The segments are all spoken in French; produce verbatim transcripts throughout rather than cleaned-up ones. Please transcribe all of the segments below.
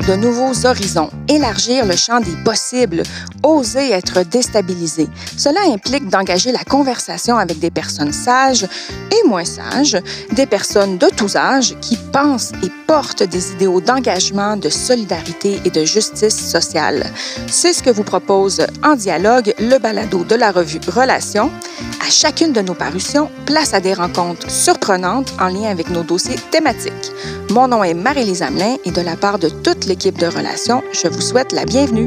de nouveaux horizons, élargir le champ des possibles, oser être déstabilisé. Cela implique d'engager la conversation avec des personnes sages et moins sages, des personnes de tous âges qui pensent et portent des idéaux d'engagement, de solidarité et de justice sociale. C'est ce que vous propose En dialogue, le balado de la revue Relations. À chacune de nos parutions, place à des rencontres surprenantes en lien avec nos dossiers thématiques. Mon nom est Marie-Lise Hamelin et de la part de toute l'équipe de Relations, je vous souhaite la bienvenue.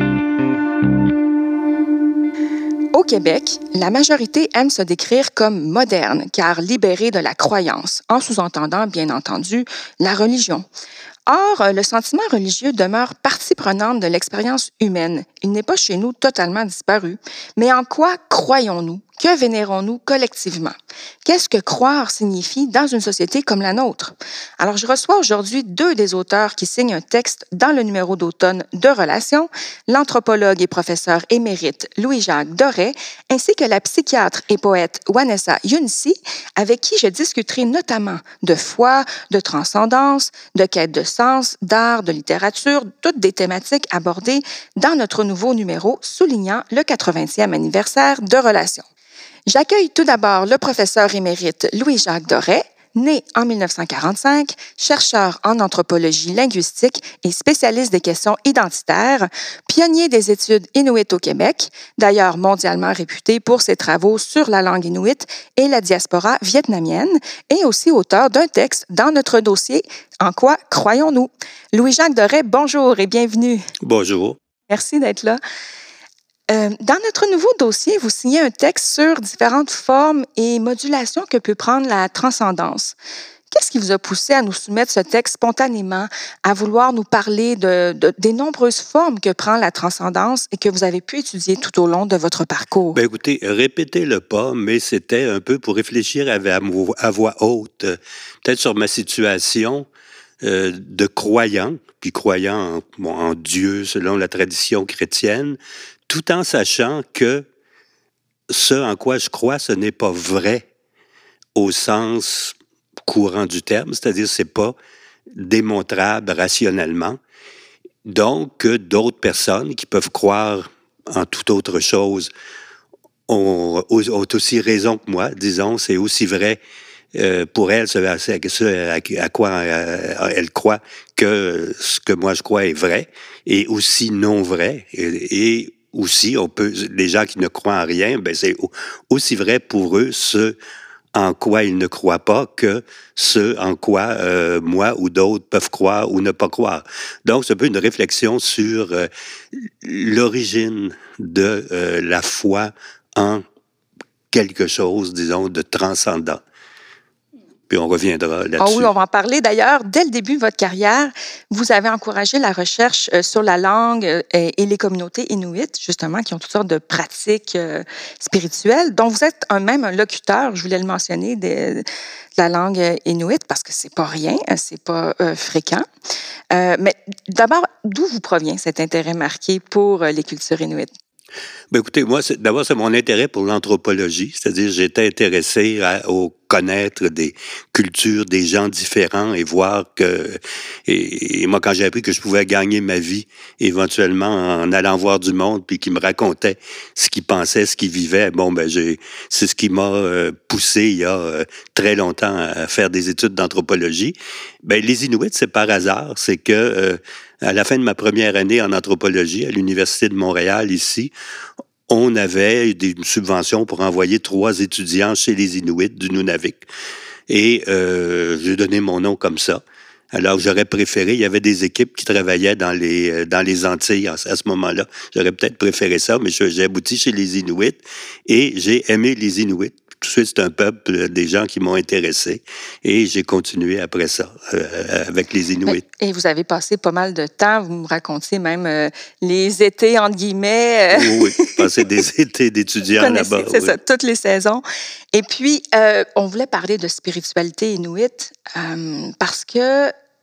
Au Québec, la majorité aime se décrire comme moderne, car libérée de la croyance, en sous-entendant, bien entendu, la religion. Or, le sentiment religieux demeure partie prenante de l'expérience humaine. Il n'est pas chez nous totalement disparu. Mais en quoi croyons-nous? Que vénérons-nous collectivement? Qu'est-ce que croire signifie dans une société comme la nôtre? Alors, je reçois aujourd'hui deux des auteurs qui signent un texte dans le numéro d'automne de Relations, l'anthropologue et professeur émérite Louis-Jacques Doré, ainsi que la psychiatre et poète Wanessa Younsi, avec qui je discuterai notamment de foi, de transcendance, de quête de sens, d'art, de littérature, toutes des thématiques abordées dans notre nouveau numéro soulignant le quatre-vingtième anniversaire de Relations. J'accueille tout d'abord le professeur émérite Louis-Jacques Doré, né en mille neuf cent quarante-cinq, chercheur en anthropologie linguistique et spécialiste des questions identitaires, pionnier des études inuites au Québec, d'ailleurs mondialement réputé pour ses travaux sur la langue inuite et la diaspora vietnamienne, et aussi auteur d'un texte dans notre dossier « En quoi croyons-nous ». Louis-Jacques Doré, bonjour et bienvenue. Bonjour. Merci d'être là. Euh, dans notre nouveau dossier, vous signez un texte sur différentes formes et modulations que peut prendre la transcendance. Qu'est-ce qui vous a poussé à nous soumettre ce texte spontanément, à vouloir nous parler de, de, des nombreuses formes que prend la transcendance et que vous avez pu étudier tout au long de votre parcours? Ben écoutez, répétez-le pas, mais c'était un peu pour réfléchir à, à, à voix haute, peut-être sur ma situation euh, de croyant, puis croyant en, bon, en Dieu selon la tradition chrétienne, tout en sachant que ce en quoi je crois, ce n'est pas vrai au sens courant du terme, c'est-à-dire c'est pas démontrable rationnellement. Donc, d'autres personnes qui peuvent croire en toute autre chose ont, ont aussi raison que moi, disons, c'est aussi vrai euh, pour elles, ce, ce à, à quoi euh, elles croient, que ce que moi je crois est vrai, et aussi non vrai, et, et aussi, on peut, les gens qui ne croient en rien, ben c'est aussi vrai pour eux ce en quoi ils ne croient pas que ce en quoi euh, moi ou d'autres peuvent croire ou ne pas croire. Donc, c'est un peu une réflexion sur euh, l'origine de euh, la foi en quelque chose, disons, de transcendant. Puis on reviendra là-dessus. Ah oui, on va en parler. D'ailleurs, dès le début de votre carrière, vous avez encouragé la recherche euh, sur la langue euh, et les communautés inuites, justement, qui ont toutes sortes de pratiques euh, spirituelles, dont vous êtes un, même un locuteur, je voulais le mentionner, de, de la langue inuite, parce que c'est pas rien, c'est pas euh, fréquent. Euh, mais d'abord, d'où vous provient cet intérêt marqué pour euh, les cultures inuites? Ben écoutez, moi, c'est, d'abord, c'est mon intérêt pour l'anthropologie, c'est-à-dire j'étais intéressé à, au connaître des cultures, des gens différents et voir que... Et, et moi, quand j'ai appris que je pouvais gagner ma vie éventuellement en allant voir du monde puis qu'ils me racontaient ce qu'ils pensaient, ce qu'ils vivaient, bon, ben j'ai, c'est ce qui m'a euh, poussé il y a euh, très longtemps à faire des études d'anthropologie. Ben les Inuits, c'est par hasard, c'est que... Euh, à la fin de ma première année en anthropologie à l'Université de Montréal, ici, on avait des subventions pour envoyer trois étudiants chez les Inuits du Nunavik. Et euh, j'ai donné mon nom comme ça. Alors, j'aurais préféré, il y avait des équipes qui travaillaient dans les dans les Antilles à, à ce moment-là. J'aurais peut-être préféré ça, mais j'ai abouti chez les Inuits et j'ai aimé les Inuits. Tout de suite, c'est un peuple, des gens qui m'ont intéressé. Et j'ai continué après ça, euh, avec les Inuits. Et vous avez passé pas mal de temps, vous me racontiez même euh, les étés, entre guillemets. Euh... Oui, oui, j'ai passé des étés d'étudiants là-bas. C'est oui. ça, toutes les saisons. Et puis, euh, on voulait parler de spiritualité inuite euh, parce que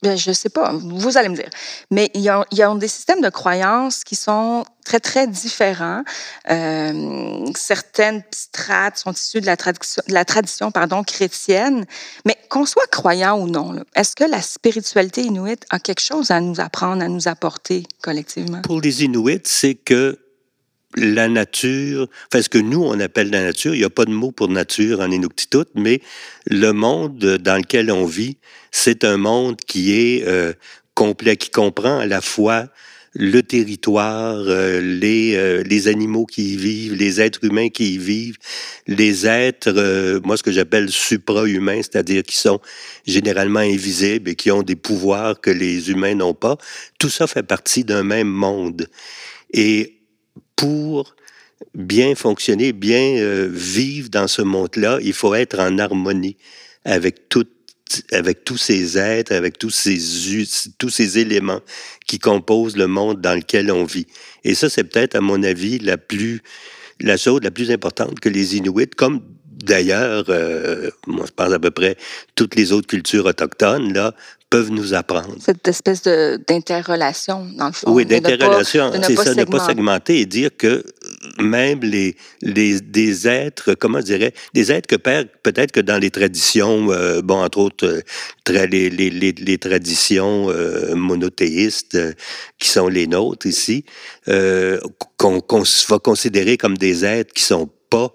Ben, je sais pas, vous allez me dire. Mais ils ont, ils ont des systèmes de croyances qui sont très, très différents. Euh, certaines strates sont issues de la tradition, de la tradition pardon, chrétienne. Mais qu'on soit croyant ou non, là, est-ce que la spiritualité inuite a quelque chose à nous apprendre, à nous apporter collectivement? Pour les Inuits, c'est que la nature, enfin ce que nous on appelle la nature, il n'y a pas de mot pour nature en Inuktitut, mais le monde dans lequel on vit, c'est un monde qui est euh, complet, qui comprend à la fois le territoire, euh, les, euh, les animaux qui y vivent, les êtres humains qui y vivent, les êtres, euh, moi ce que j'appelle supra-humains, c'est-à-dire qui sont généralement invisibles et qui ont des pouvoirs que les humains n'ont pas. Tout ça fait partie d'un même monde. Et pour bien fonctionner, bien euh, vivre dans ce monde-là, il faut être en harmonie avec tout, avec tous ces êtres, avec tous ces, tous ces éléments qui composent le monde dans lequel on vit. Et ça, c'est peut-être, à mon avis, la plus, la chose la plus importante que les Inuits, comme d'ailleurs, euh, moi je pense à peu près toutes les autres cultures autochtones, là, peuvent nous apprendre. Cette espèce de, d'interrelation, dans le fond. Oui, d'interrelation, c'est ça, segmenter. ne pas segmenter et dire que même les, les des êtres, comment je dirais, des êtres que peut-être que dans les traditions, euh, bon, entre autres, euh, tra- les, les, les, les traditions euh, monothéistes euh, qui sont les nôtres ici, euh, qu'on, qu'on va considérer comme des êtres qui sont pas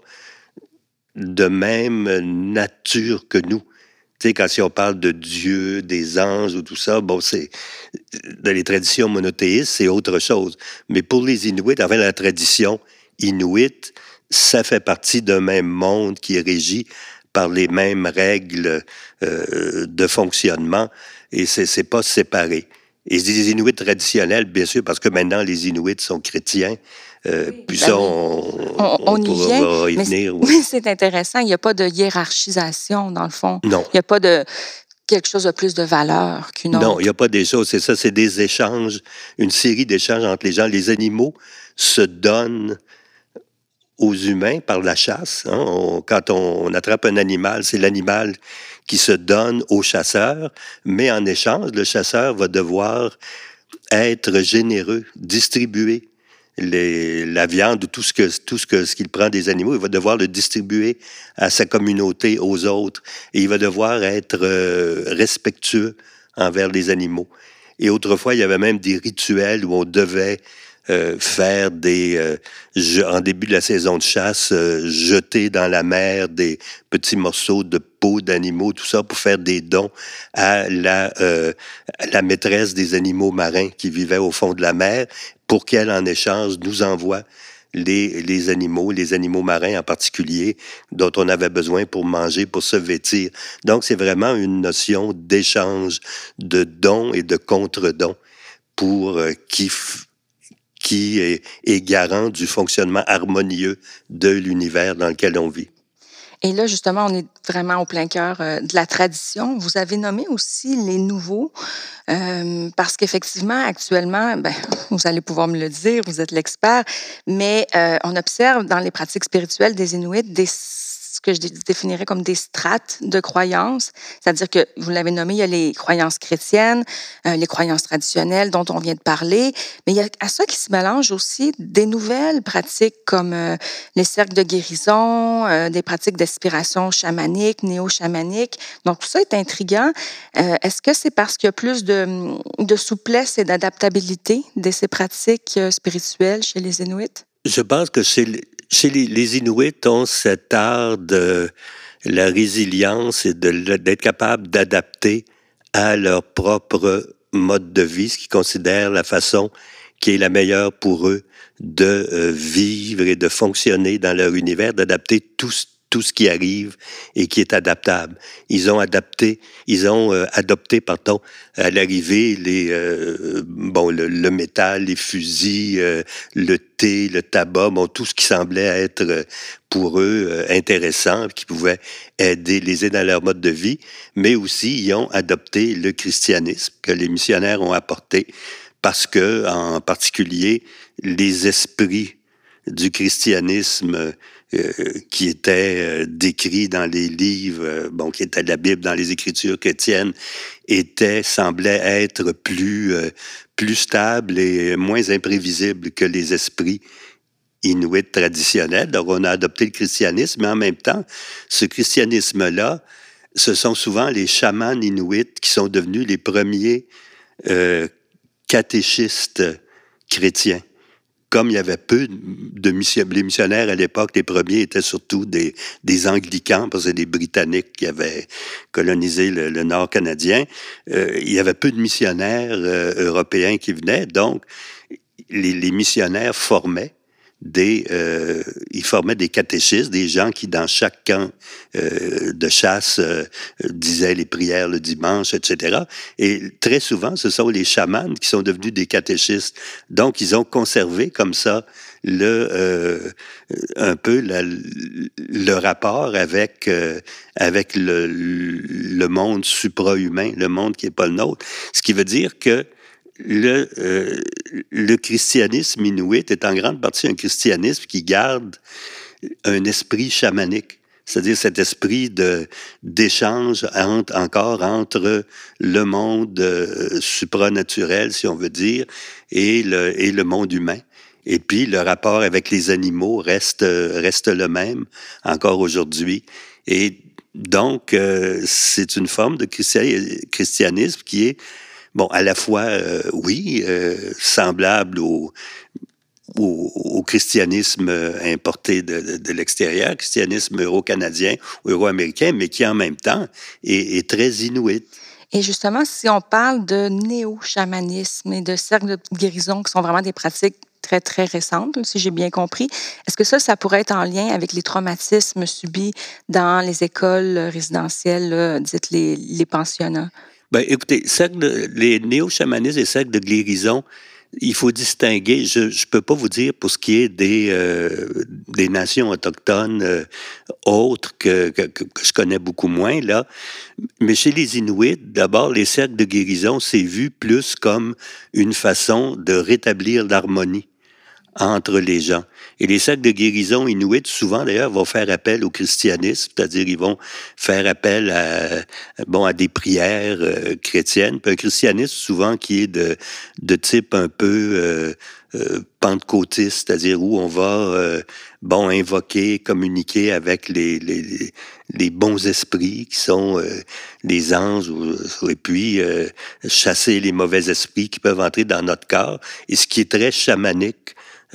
de même nature que nous. Tu sais, quand si on parle de Dieu, des anges ou tout ça, bon, c'est dans les traditions monothéistes, c'est autre chose. Mais pour les Inuits, enfin, la tradition inuite, ça fait partie d'un même monde qui est régi par les mêmes règles euh, de fonctionnement et c'est, c'est pas séparé. Et les Inuits traditionnels, bien sûr, parce que maintenant les Inuits sont chrétiens, euh, puis Ben ça, oui. on, On, on y pourra vient, y mais, venir. c'est, Oui. mais c'est intéressant. Il n'y a pas de hiérarchisation, dans le fond. Non. Il n'y a pas de quelque chose de plus de valeur qu'une autre. Non, il n'y a pas des choses, c'est ça, c'est des échanges, une série d'échanges entre les gens. Les animaux se donnent aux humains par la chasse. Hein. On, quand on, on attrape un animal, c'est l'animal qui se donne au chasseur, mais en échange, le chasseur va devoir être généreux, distribuer les, la viande ou tout ce que tout ce que ce qu'il prend des animaux, il va devoir le distribuer à sa communauté, aux autres, et il va devoir être euh, respectueux envers les animaux. Et autrefois, il y avait même des rituels où on devait euh, faire des, euh, je, en début de la saison de chasse, euh, jeter dans la mer des petits morceaux de peau d'animaux, tout ça pour faire des dons à la, euh, à la maîtresse des animaux marins qui vivaient au fond de la mer, pour qu'elle, en échange, nous envoie les, les animaux, les animaux marins en particulier, dont on avait besoin pour manger, pour se vêtir. Donc, c'est vraiment une notion d'échange, de dons et de contre-dons pour euh, qui, f- qui est, est garant du fonctionnement harmonieux de l'univers dans lequel on vit. Et là, justement, on est vraiment au plein cœur euh, de la tradition. Vous avez nommé aussi les nouveaux, euh, parce qu'effectivement, actuellement, ben, vous allez pouvoir me le dire, vous êtes l'expert, mais euh, on observe dans les pratiques spirituelles des Inuits des ce que je définirais comme des strates de croyances, c'est-à-dire que, vous l'avez nommé, il y a les croyances chrétiennes, euh, les croyances traditionnelles dont on vient de parler, mais il y a à ça qui se mélange aussi des nouvelles pratiques comme euh, les cercles de guérison, euh, des pratiques d'aspiration chamanique, néo-chamanique. Donc, tout ça est intriguant. Euh, est-ce que c'est parce qu'il y a plus de, de souplesse et d'adaptabilité de ces pratiques euh, spirituelles chez les Inuits? Je pense que chez, chez les, les Inuits ont cet art de la résilience et de, d'être capable d'adapter à leur propre mode de vie, ce qu'ils considèrent la façon qui est la meilleure pour eux de euh, vivre et de fonctionner dans leur univers, d'adapter tout, tout ce qui arrive et qui est adaptable. Ils ont adapté, ils ont euh, adopté, pardon, à l'arrivée les euh, bon le, le métal, les fusils, euh, le thé, le tabac, bon tout ce qui semblait être euh, pour eux euh, intéressant, qui pouvait aider les aider dans leur mode de vie, mais aussi ils ont adopté le christianisme que les missionnaires ont apporté parce que en particulier les esprits du christianisme euh, qui étaient euh, décrits dans les livres, euh, bon, qui étaient de la Bible, dans les Écritures chrétiennes, était, semblait être plus, euh, plus stable et moins imprévisible que les esprits inuits traditionnels. Donc, on a adopté le christianisme, mais en même temps, ce christianisme-là, ce sont souvent les chamans inuits qui sont devenus les premiers euh, catéchistes chrétiens. Comme il y avait peu de missionnaires, les missionnaires à l'époque, les premiers étaient surtout des, des anglicans, parce que c'est des Britanniques qui avaient colonisé le, le nord canadien. Euh, il y avait peu de missionnaires euh, européens qui venaient, donc les, les missionnaires formaient des, euh, ils formaient des catéchistes, des gens qui, dans chaque camp euh, de chasse, euh, disaient les prières le dimanche, et cetera. Et très souvent, ce sont les chamans qui sont devenus des catéchistes. Donc, ils ont conservé comme ça le euh, un peu la, le rapport avec euh, avec le, le monde supra-humain, le monde qui n'est pas le nôtre. Ce qui veut dire que Le, euh, le christianisme inuit est en grande partie un christianisme qui garde un esprit chamanique, c'est-à-dire cet esprit de, d'échange entre, encore entre le monde euh, supranaturel, si on veut dire, et le, et le monde humain. Et puis, le rapport avec les animaux reste, reste le même encore aujourd'hui. Et donc, euh, c'est une forme de christianisme qui est bon, à la fois, euh, oui, euh, semblable au, au, au christianisme importé de, de, de l'extérieur, christianisme euro-canadien ou euro-américain, mais qui en même temps est, est très inuit. Et justement, si on parle de néo-chamanisme et de cercles de guérison qui sont vraiment des pratiques très, très récentes, si j'ai bien compris, est-ce que ça, ça pourrait être en lien avec les traumatismes subis dans les écoles résidentielles, dites les, les pensionnats? Ben, écoutez, cercle, les néo-chamanistes et cercles de guérison, il faut distinguer. Je ne peux pas vous dire pour ce qui est des, euh, des nations autochtones euh, autres que, que, que je connais beaucoup moins, là. Mais chez les Inuits, d'abord, les cercles de guérison, c'est vu plus comme une façon de rétablir l'harmonie entre les gens. Et les cercles de guérison inuits, souvent d'ailleurs, vont faire appel au christianisme, c'est-à-dire ils vont faire appel à, bon, à des prières euh, chrétiennes. Puis un christianisme souvent qui est de, de type un peu euh, euh, pentecôtiste, c'est-à-dire où on va euh, bon invoquer, communiquer avec les, les, les bons esprits qui sont euh, les anges, ou, et puis euh, chasser les mauvais esprits qui peuvent entrer dans notre corps. Et ce qui est très chamanique,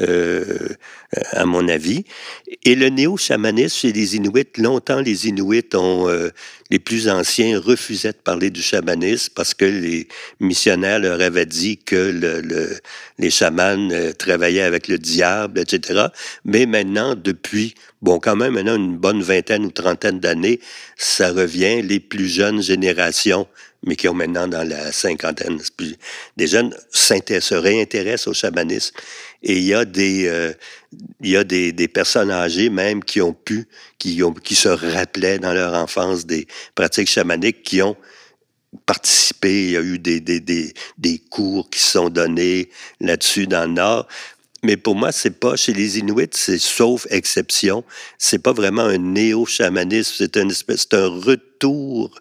Euh, à mon avis. Et le néo-chamanisme chez les Inuits, longtemps les Inuits ont, euh, les plus anciens refusaient de parler du chamanisme parce que les missionnaires leur avaient dit que le, le, les chamans euh, travaillaient avec le diable, et cetera. Mais maintenant, depuis, bon, quand même maintenant une bonne vingtaine ou trentaine d'années, ça revient, les plus jeunes générations, mais qui ont maintenant dans la cinquantaine, des jeunes se réintéressent au chamanisme. Et il y a des, euh, il y a des, des personnes âgées même qui ont pu, qui ont, qui se rappelaient dans leur enfance des pratiques chamaniques, qui ont participé. Il y a eu des, des, des, des cours qui se sont donnés là-dessus dans le Nord. Mais pour moi, c'est pas, chez les Inuits, c'est sauf exception. C'est pas vraiment un néo-chamanisme, c'est une espèce, c'est un retour,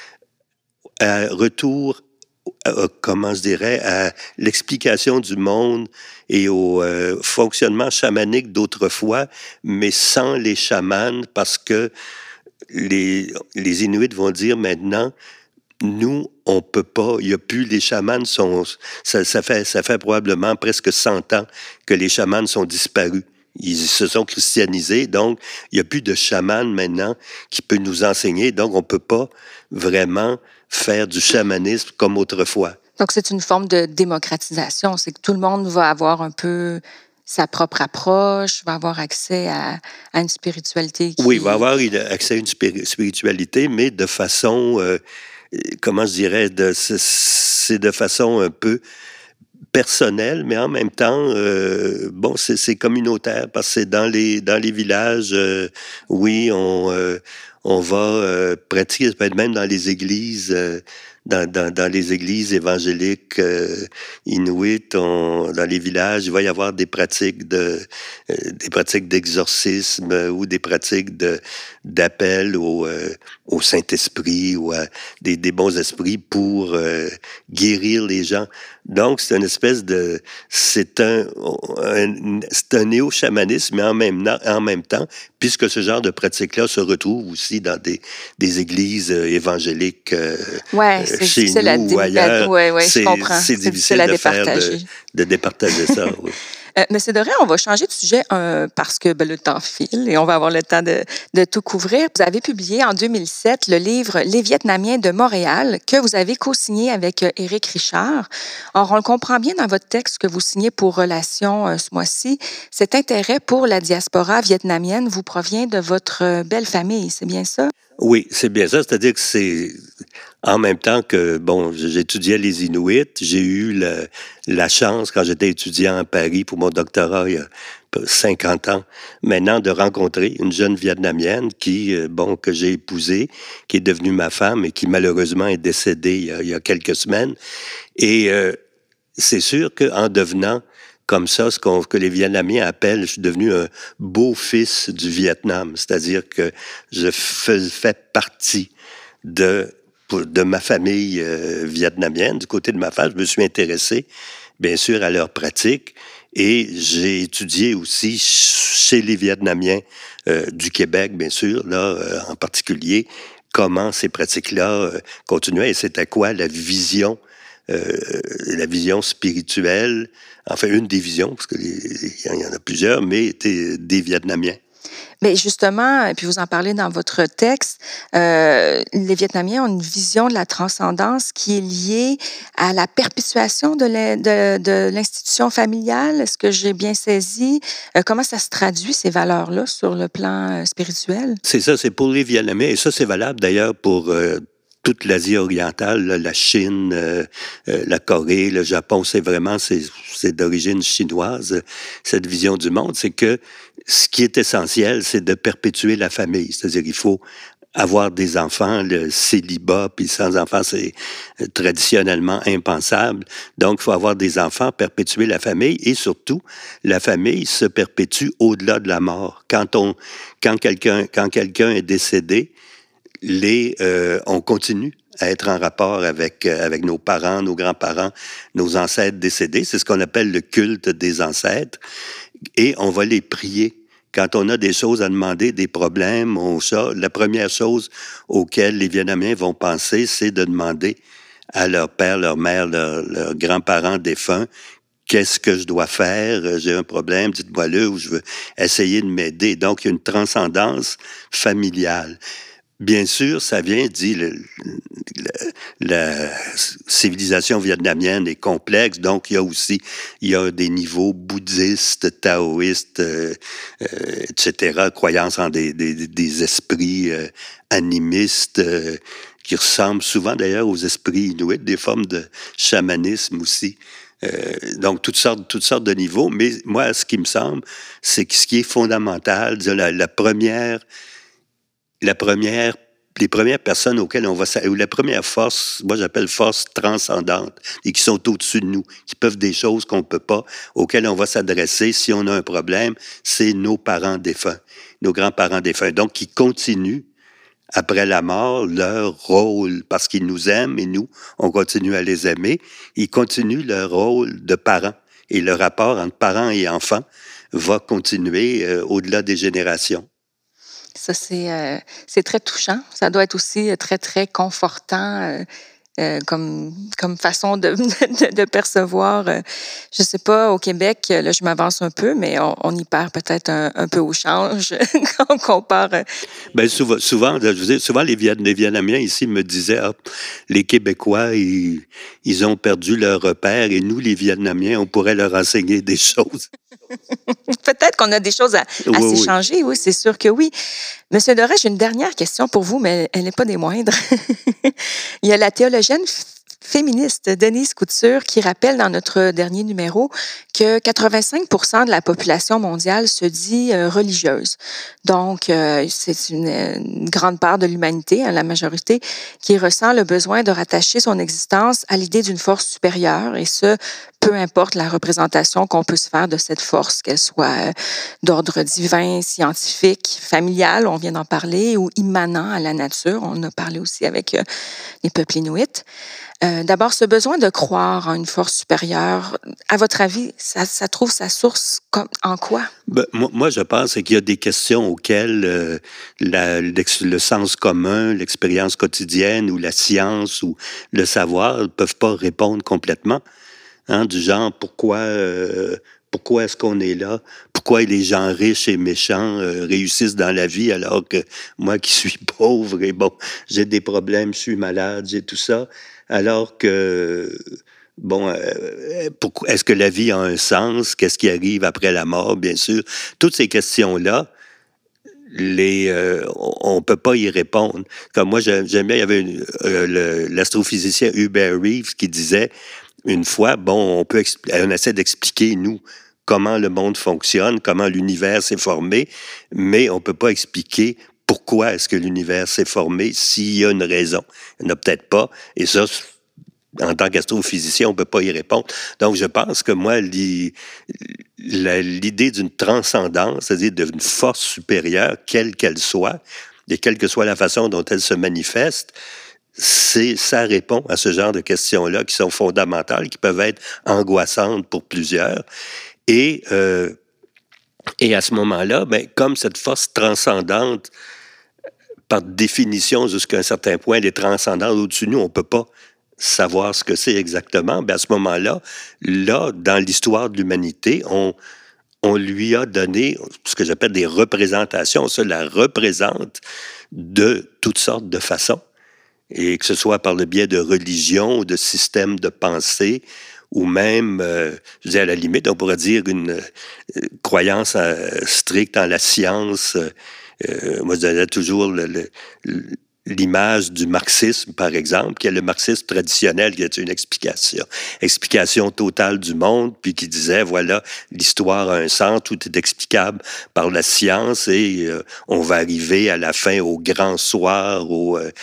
un retour à, comment je dirais, à l'explication du monde et au euh, fonctionnement chamanique d'autrefois, mais sans les chamans, parce que les, les Inuits vont dire maintenant, nous, on peut pas, il y a plus, les chamans sont, ça, ça fait, ça fait probablement presque cent ans que les chamans sont disparus. Ils se sont christianisés, donc il n'y a plus de chaman maintenant qui peut nous enseigner, donc on peut pas vraiment faire du chamanisme comme autrefois. Donc, c'est une forme de démocratisation. C'est que tout le monde va avoir un peu sa propre approche, va avoir accès à, à une spiritualité qui... Oui, il va avoir accès à une spiritualité, mais de façon, euh, comment je dirais, de, c'est de façon un peu personnelle, mais en même temps, euh, bon, c'est, c'est communautaire, parce que c'est dans les, dans les villages, euh, oui, on... Euh, on va euh, pratiquer, ça peut être même dans les églises, euh, dans, dans, dans les églises évangéliques euh, inuites, on, dans les villages, il va y avoir des pratiques de euh, des pratiques d'exorcisme euh, ou des pratiques de d'appel au, euh, au Saint-Esprit ou à des, des bons esprits pour euh, guérir les gens. Donc, c'est une espèce de... C'est un, un, c'est un néo-chamanisme, mais en même, en même temps, puisque ce genre de pratique-là se retrouve aussi dans des, des églises euh, évangéliques euh, Ouais, euh, c'est chez difficile à nous dé ou la ailleurs. ouais, ouais, je C'est, comprends. c'est C'est difficile difficile à de faire, de, départager. de départager ça, oui. Euh, Monsieur Doré, on va changer de sujet euh, parce que ben, le temps file et on va avoir le temps de, de tout couvrir. Vous avez publié en deux mille sept le livre Les Vietnamiens de Montréal que vous avez co-signé avec euh, Éric Richard. Or, on le comprend bien dans votre texte que vous signez pour Relations euh, ce mois-ci. Cet intérêt pour la diaspora vietnamienne vous provient de votre euh, belle famille, c'est bien ça? Oui, c'est bien ça. C'est-à-dire que c'est en même temps que, bon, j'étudiais les Inuits, j'ai eu le- la chance, quand j'étais étudiant à Paris pour mon doctorat il y a cinquante ans, maintenant, de rencontrer une jeune Vietnamienne qui, euh, bon, que j'ai épousée, qui est devenue ma femme et qui malheureusement est décédée il y a, il y a quelques semaines. Et euh, c'est sûr qu'en devenant comme ça, ce qu'on, que les Vietnamiens appellent, je suis devenu un beau-fils du Vietnam, c'est-à-dire que je fais, fais partie de, de ma famille euh, vietnamienne. Du côté de ma femme, je me suis intéressé, bien sûr, à leurs pratiques et j'ai étudié aussi chez les Vietnamiens euh, du Québec, bien sûr, là, euh, en particulier, comment ces pratiques-là euh, continuaient et c'était quoi la vision euh, la vision spirituelle, enfin une des visions, parce qu'il y en a plusieurs, mais des Vietnamiens. Mais justement, et puis vous en parlez dans votre texte, euh, les Vietnamiens ont une vision de la transcendance qui est liée à la perpétuation de, la, de, de l'institution familiale. Est-ce que j'ai bien saisi? Euh, comment ça se traduit, ces valeurs-là, sur le plan euh, spirituel? C'est ça, c'est pour les Vietnamiens, et ça, c'est valable d'ailleurs pour... Euh, toute l'Asie orientale, là, la Chine, euh, euh, la Corée, le Japon, c'est vraiment, c'est, c'est d'origine chinoise, cette vision du monde, c'est que ce qui est essentiel, c'est de perpétuer la famille. C'est-à-dire qu'il faut avoir des enfants, le célibat, puis sans enfants, c'est traditionnellement impensable. Donc, il faut avoir des enfants, perpétuer la famille, et surtout, la famille se perpétue au-delà de la mort. Quand on, quand quelqu'un, quand quelqu'un est décédé, Les, euh, on continue à être en rapport avec, euh, avec nos parents, nos grands-parents, nos ancêtres décédés. C'est ce qu'on appelle le culte des ancêtres. Et on va les prier. Quand on a des choses à demander, des problèmes, on, ça, la première chose auquel les Vietnamiens vont penser, c'est de demander à leur père, leur mère, leurs leur grands-parents défunts, qu'est-ce que je dois faire? J'ai un problème, dites-moi-le, ou je veux essayer de m'aider. Donc, il y a une transcendance familiale. Bien sûr, ça vient, dit, le, le, la civilisation vietnamienne est complexe, donc il y a aussi il y a des niveaux bouddhistes, taoïstes, euh, euh, et cetera, croyances en des, des, des esprits euh, animistes euh, qui ressemblent souvent d'ailleurs aux esprits inuits, des formes de chamanisme aussi. Euh, donc, toutes sortes, toutes sortes de niveaux, mais moi, ce qui me semble, c'est que ce qui est fondamental, la, la première... La première, les premières personnes auxquelles on va, ou la première force, moi j'appelle force transcendante, et qui sont au-dessus de nous, qui peuvent des choses qu'on ne peut pas, auxquelles on va s'adresser si on a un problème, c'est nos parents défunts, nos grands-parents défunts. Donc, qui continuent, après la mort, leur rôle, parce qu'ils nous aiment et nous, on continue à les aimer, ils continuent leur rôle de parents. Et le rapport entre parents et enfants va continuer euh, au-delà des générations. Ça, c'est, euh, c'est très touchant. Ça doit être aussi très, très confortant euh, euh, comme, comme façon de, de, de percevoir. Euh, je ne sais pas, au Québec, là, je m'avance un peu, mais on, on y perd peut-être un, un peu au change quand on compare. Euh... Bien, souvent, souvent, je veux dire, souvent les, Viet, les Vietnamiens ici me disaient ah, les Québécois, ils, ils ont perdu leur repère et nous, les Vietnamiens, on pourrait leur enseigner des choses. Peut-être qu'on a des choses à, à oui, s'échanger, oui. oui, c'est sûr que oui. Monsieur Doré, j'ai une dernière question pour vous, mais elle n'est pas des moindres. Il y a la théologienne féministe Denise Couture qui rappelle dans notre dernier numéro que quatre-vingt-cinq pour cent de la population mondiale se dit euh, religieuse. Donc, euh, c'est une, une grande part de l'humanité, hein, la majorité, qui ressent le besoin de rattacher son existence à l'idée d'une force supérieure, et ce, peu importe la représentation qu'on peut se faire de cette force, qu'elle soit euh, d'ordre divin, scientifique, familial, on vient d'en parler, ou immanent à la nature. On en a parlé aussi avec euh, les peuples inuits. Euh, d'abord, ce besoin de croire en une force supérieure, à votre avis, ça, ça trouve sa source comme, en quoi? Ben, moi, moi, je pense qu'il y a des questions auxquelles euh, la, le sens commun, l'expérience quotidienne ou la science ou le savoir ne peuvent pas répondre complètement. Hein, du genre, pourquoi, euh, pourquoi est-ce qu'on est là? Pourquoi les gens riches et méchants euh, réussissent dans la vie alors que moi qui suis pauvre et bon, j'ai des problèmes, je suis malade, j'ai tout ça, alors que, bon, euh, pourquoi, est-ce que la vie a un sens? Qu'est-ce qui arrive après la mort, bien sûr? Toutes ces questions-là, les, euh, on ne peut pas y répondre. Comme moi, j'aime bien, il y avait une, euh, le, l'astrophysicien Hubert Reeves qui disait une fois, bon, on peut on essaie d'expliquer, nous, comment le monde fonctionne, comment l'univers s'est formé, mais on ne peut pas expliquer pourquoi est-ce que l'univers s'est formé s'il y a une raison. Il n'y en a peut-être pas, et ça, en tant qu'astrophysicien, on ne peut pas y répondre. Donc, je pense que moi, l'idée d'une transcendance, c'est-à-dire d'une force supérieure, quelle qu'elle soit, et quelle que soit la façon dont elle se manifeste, c'est, ça répond à ce genre de questions-là qui sont fondamentales, qui peuvent être angoissantes pour plusieurs. Et, euh, et à ce moment-là, ben, comme cette force transcendante, par définition, jusqu'à un certain point, elle est transcendante au-dessus de nous, on ne peut pas savoir ce que c'est exactement. Ben, à ce moment-là, là, dans l'histoire de l'humanité, on, on lui a donné ce que j'appelle des représentations. Ça la représente de toutes sortes de façons. Et que ce soit par le biais de religion ou de systèmes de pensée, ou même, euh, je dis à la limite, on pourrait dire une euh, croyance euh, stricte en la science. Euh, moi, je donnais toujours le, le, l'image du marxisme, par exemple, qui est le marxisme traditionnel, qui est une explication, explication totale du monde, puis qui disait, voilà, l'histoire a un sens, tout est explicable par la science, et euh, on va arriver à la fin au grand soir, au, euh,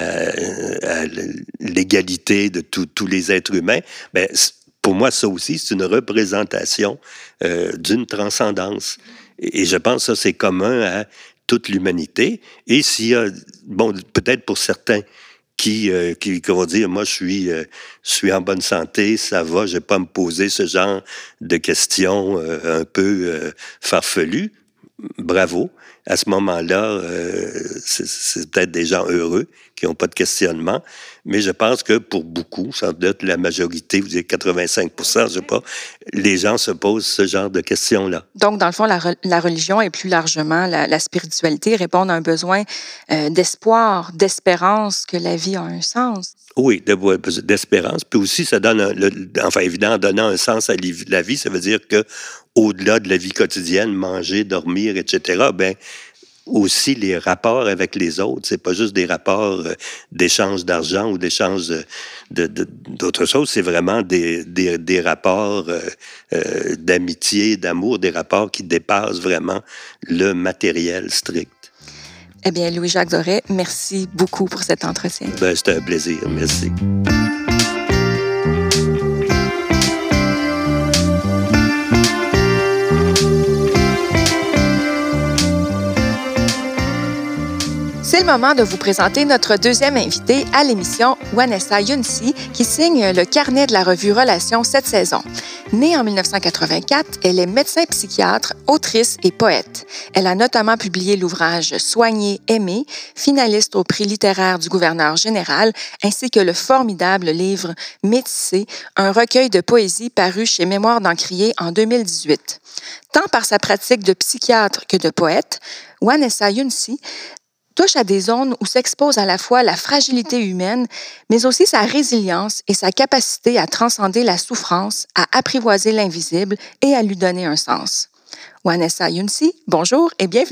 à l'égalité de tous les êtres humains. Ben, pour moi, ça aussi, c'est une représentation euh, d'une transcendance. Et, et je pense que ça, c'est commun à toute l'humanité. Et s'il y a, bon, peut-être pour certains qui, euh, qui, qui vont dire, moi, je suis, euh, je suis en bonne santé, ça va, je vais pas me poser ce genre de questions euh, un peu euh, farfelues. Bravo. À ce moment-là, euh, c'est, c'est peut-être des gens heureux qui n'ont pas de questionnement, mais je pense que pour beaucoup, ça doit être la majorité, vous dites quatre-vingt-cinq pour cent, je sais pas, les gens se posent ce genre de questions-là. Donc, dans le fond, la, re- la religion et plus largement la, la spiritualité répondent à un besoin euh, d'espoir, d'espérance que la vie a un sens. Oui, de, d'espérance. Puis aussi, ça donne, un, le, enfin évidemment, en donnant un sens à la vie, ça veut dire que au-delà de la vie quotidienne, manger, dormir, et cetera, ben aussi les rapports avec les autres. C'est pas juste des rapports euh, d'échange d'argent ou d'échange de, de, de, d'autres choses. C'est vraiment des, des, des rapports euh, euh, d'amitié, d'amour, des rapports qui dépassent vraiment le matériel strict. Eh bien, Louis-Jacques Doré, merci beaucoup pour cet entretien. Ben, c'était un plaisir. Merci. C'est le moment de vous présenter notre deuxième invitée à l'émission, Wanessa Younsi, qui signe le carnet de la revue Relations cette saison. Née en mille neuf cent quatre-vingt-quatre, elle est médecin psychiatre, autrice et poète. Elle a notamment publié l'ouvrage Soigner, aimer, finaliste au prix littéraire du gouverneur général, ainsi que le formidable livre Métissé, un recueil de poésie paru chez Mémoires d'Encrier en deux mille dix-huit. Tant par sa pratique de psychiatre que de poète, Wanessa Younsi touche à des zones où s'expose à la fois la fragilité humaine, mais aussi sa résilience et sa capacité à transcender la souffrance, à apprivoiser l'invisible et à lui donner un sens. Wanessa Younsi, bonjour et bienvenue.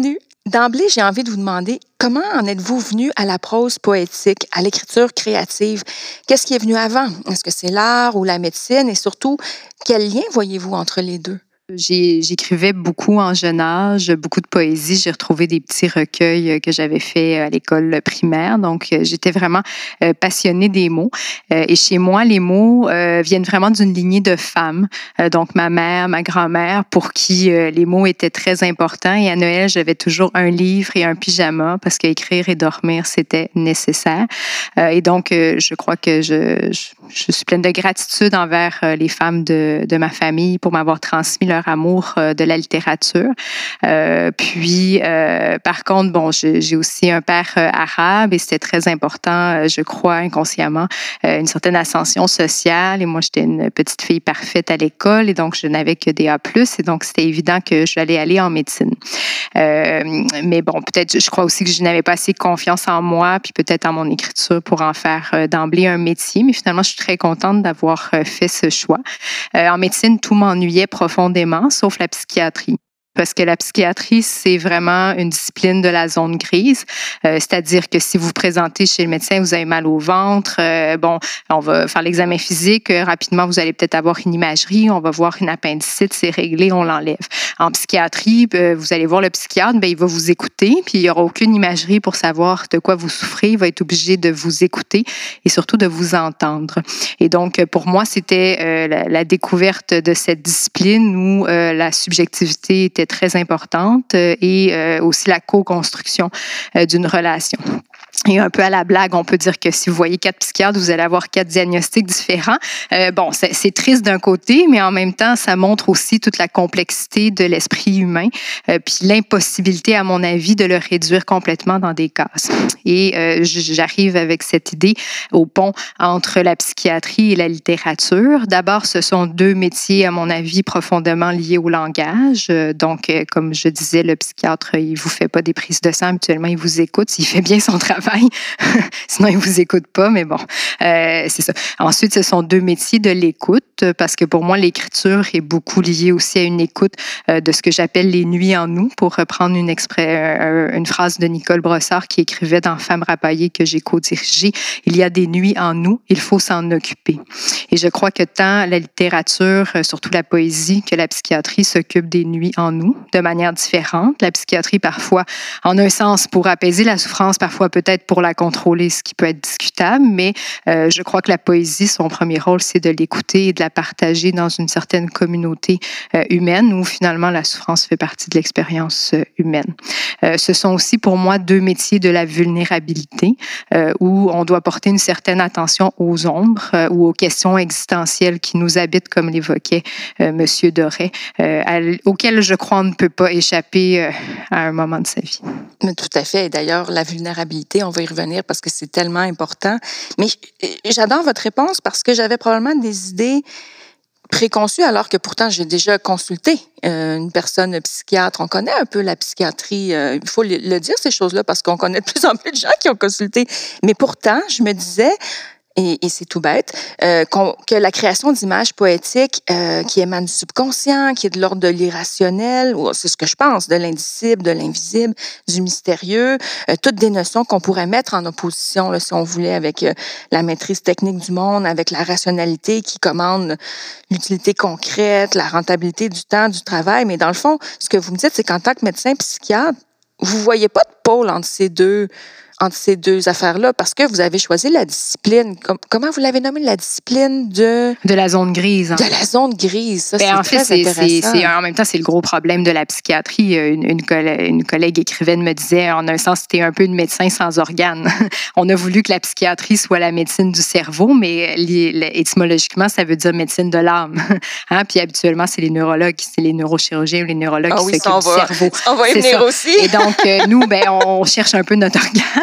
D'emblée, j'ai envie de vous demander comment en êtes-vous venu à la prose poétique, à l'écriture créative? Qu'est-ce qui est venu avant? Est-ce que c'est l'art ou la médecine? Et surtout, quel lien voyez-vous entre les deux? J'ai, j'écrivais beaucoup en jeune âge, beaucoup de poésie. J'ai retrouvé des petits recueils que j'avais faits à l'école primaire. Donc, j'étais vraiment euh, passionnée des mots. Euh, et chez moi, les mots euh, viennent vraiment d'une lignée de femmes. Euh, donc, ma mère, ma grand-mère, pour qui euh, les mots étaient très importants. Et à Noël, j'avais toujours un livre et un pyjama parce qu'écrire et dormir, c'était nécessaire. Euh, et donc, euh, je crois que je, je, je suis pleine de gratitude envers euh, les femmes de, de ma famille pour m'avoir transmis leur amour de la littérature. Euh, puis, euh, par contre, bon, je, j'ai aussi un père euh, arabe et c'était très important, euh, je crois, inconsciemment, euh, une certaine ascension sociale. Et moi, j'étais une petite fille parfaite à l'école et donc je n'avais que des A plus, et donc c'était évident que j'allais aller en médecine. Euh, mais bon, peut-être, je crois aussi que je n'avais pas assez confiance en moi puis peut-être en mon écriture pour en faire euh, d'emblée un métier. Mais finalement, je suis très contente d'avoir euh, fait ce choix. Euh, en médecine, tout m'ennuyait profondément, sauf la psychiatrie. Parce que la psychiatrie, c'est vraiment une discipline de la zone grise. Euh, c'est-à-dire que si vous vous présentez chez le médecin, vous avez mal au ventre, euh, bon, on va faire l'examen physique, euh, rapidement, vous allez peut-être avoir une imagerie, on va voir une appendicite, c'est réglé, on l'enlève. En psychiatrie, euh, vous allez voir le psychiatre, ben, il va vous écouter, puis il n'y aura aucune imagerie pour savoir de quoi vous souffrez. Il va être obligé de vous écouter et surtout de vous entendre. Et donc, pour moi, c'était euh, la, la découverte de cette discipline où euh, la subjectivité était très importante et euh, aussi la co-construction euh, d'une relation. Et un peu à la blague, on peut dire que si vous voyez quatre psychiatres, vous allez avoir quatre diagnostics différents. Euh, bon, c'est, c'est triste d'un côté, mais en même temps, ça montre aussi toute la complexité de l'esprit humain, euh, puis l'impossibilité, à mon avis, de le réduire complètement dans des cases. Et euh, j'arrive avec cette idée au pont entre la psychiatrie et la littérature. D'abord, ce sont deux métiers, à mon avis, profondément liés au langage. Donc, comme je disais, le psychiatre, il vous fait pas des prises de sang, habituellement, il vous écoute, s'il fait bien son travail. Sinon, ils ne vous écoutent pas, mais bon, euh, c'est ça. Ensuite, ce sont deux métiers de l'écoute, parce que pour moi, l'écriture est beaucoup liée aussi à une écoute euh, de ce que j'appelle les nuits en nous, pour reprendre une, exprès, euh, une phrase de Nicole Brossard qui écrivait dans Femmes rapaillées que j'ai co-dirigée. Il y a des nuits en nous, il faut s'en occuper. Et je crois que tant la littérature, surtout la poésie, que la psychiatrie s'occupent des nuits en nous de manière différente. La psychiatrie, parfois, en un sens, pour apaiser la souffrance, parfois peut-être pour la contrôler, ce qui peut être discutable, mais euh, je crois que la poésie, son premier rôle, c'est de l'écouter et de la partager dans une certaine communauté euh, humaine où finalement la souffrance fait partie de l'expérience euh, humaine. Euh, ce sont aussi pour moi deux métiers de la vulnérabilité euh, où on doit porter une certaine attention aux ombres euh, ou aux questions existentielles qui nous habitent, comme l'évoquait euh, Monsieur Doré, euh, à, auxquelles je crois on ne peut pas échapper euh, à un moment de sa vie. Mais tout à fait. Et d'ailleurs, la vulnérabilité, on va y revenir parce que c'est tellement important. Mais j'adore votre réponse parce que j'avais probablement des idées préconçues alors que pourtant j'ai déjà consulté euh, une personne psychiatre. On connaît un peu la psychiatrie. Euh, il faut le, le dire, ces choses-là, parce qu'on connaît de plus en plus de gens qui ont consulté. Mais pourtant, je me disais... Et, et c'est tout bête, euh, que la création d'images poétiques euh, qui émanent du subconscient, qui est de l'ordre de l'irrationnel, ou c'est ce que je pense, de l'indicible, de l'invisible, du mystérieux, euh, toutes des notions qu'on pourrait mettre en opposition, là, si on voulait, avec euh, la maîtrise technique du monde, avec la rationalité qui commande l'utilité concrète, la rentabilité du temps, du travail. Mais dans le fond, ce que vous me dites, c'est qu'en tant que médecin psychiatre, vous voyez pas de pôle entre ces deux entre ces deux affaires-là, parce que vous avez choisi la discipline. Com- comment vous l'avez nommé, la discipline de... De la zone grise. Hein. De la zone grise, ça, ben, c'est en fait, très c'est, intéressant. C'est, c'est, en même temps, c'est le gros problème de la psychiatrie. Une, une, collègue, une collègue écrivaine me disait, en un sens, c'était un peu une médecin sans organes. On a voulu que la psychiatrie soit la médecine du cerveau, mais étymologiquement, ça veut dire médecine de l'âme. Hein? Puis habituellement, c'est les neurologues, c'est les neurochirurgiens ou les neurologues ah, qui oui, s'occupent du va, cerveau. On va y c'est venir ça. aussi. Et donc, euh, nous, ben, on cherche un peu notre organe.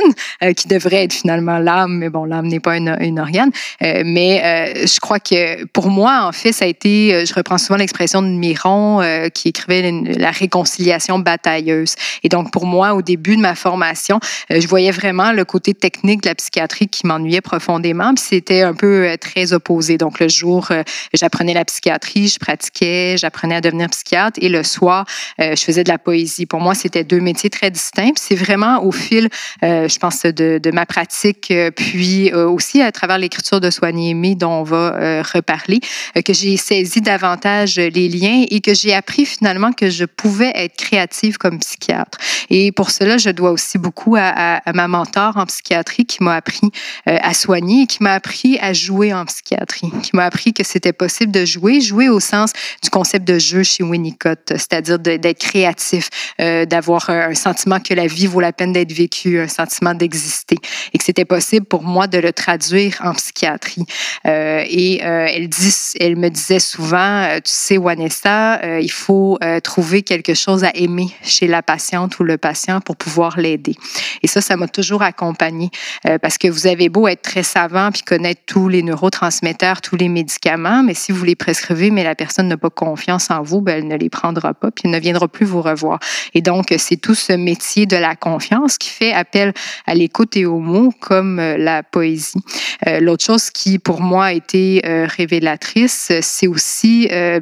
euh, qui devrait être finalement l'âme, mais bon, l'âme n'est pas une, une organe. Euh, mais euh, je crois que pour moi, en fait, ça a été, je reprends souvent l'expression de Miron euh, qui écrivait une, la réconciliation batailleuse. Et donc, pour moi, au début de ma formation, euh, je voyais vraiment le côté technique de la psychiatrie qui m'ennuyait profondément, puis c'était un peu euh, très opposé. Donc, le jour, euh, j'apprenais la psychiatrie, je pratiquais, j'apprenais à devenir psychiatre, et le soir, euh, je faisais de la poésie. Pour moi, c'était deux métiers très distincts. Puis c'est vraiment au fil, euh, je pense, de, de ma pratique, euh, puis euh, aussi à travers l'écriture de Soigner et aimer, dont on va euh, reparler, euh, que j'ai saisi davantage les liens et que j'ai appris finalement que je pouvais être créative comme psychiatre. Et pour cela, je dois aussi beaucoup à, à, à ma mentor en psychiatrie qui m'a appris euh, à soigner et qui m'a appris à jouer en psychiatrie, qui m'a appris que c'était possible de jouer, jouer au sens du concept de jeu chez Winnicott, c'est-à-dire de, d'être créatif, euh, d'avoir un sentiment que la vie vaut la peine d'être vécue, un sentiment d'exister, et que c'était possible pour moi de le traduire en psychiatrie. Euh, et euh, elle, dit, elle me disait souvent, euh, tu sais, Vanessa, euh, il faut euh, trouver quelque chose à aimer chez la patiente ou le patient pour pouvoir l'aider. Et ça, ça m'a toujours accompagnée, euh, parce que vous avez beau être très savant puis connaître tous les neurotransmetteurs, tous les médicaments, mais si vous les prescrivez, mais la personne n'a pas confiance en vous, ben, elle ne les prendra pas puis elle ne viendra plus vous revoir. Et donc, c'est tout ce métier de la confiance qui fait appel à l'écoute et aux mots comme euh, la poésie. Euh, l'autre chose qui, pour moi, a été euh, révélatrice, c'est aussi euh,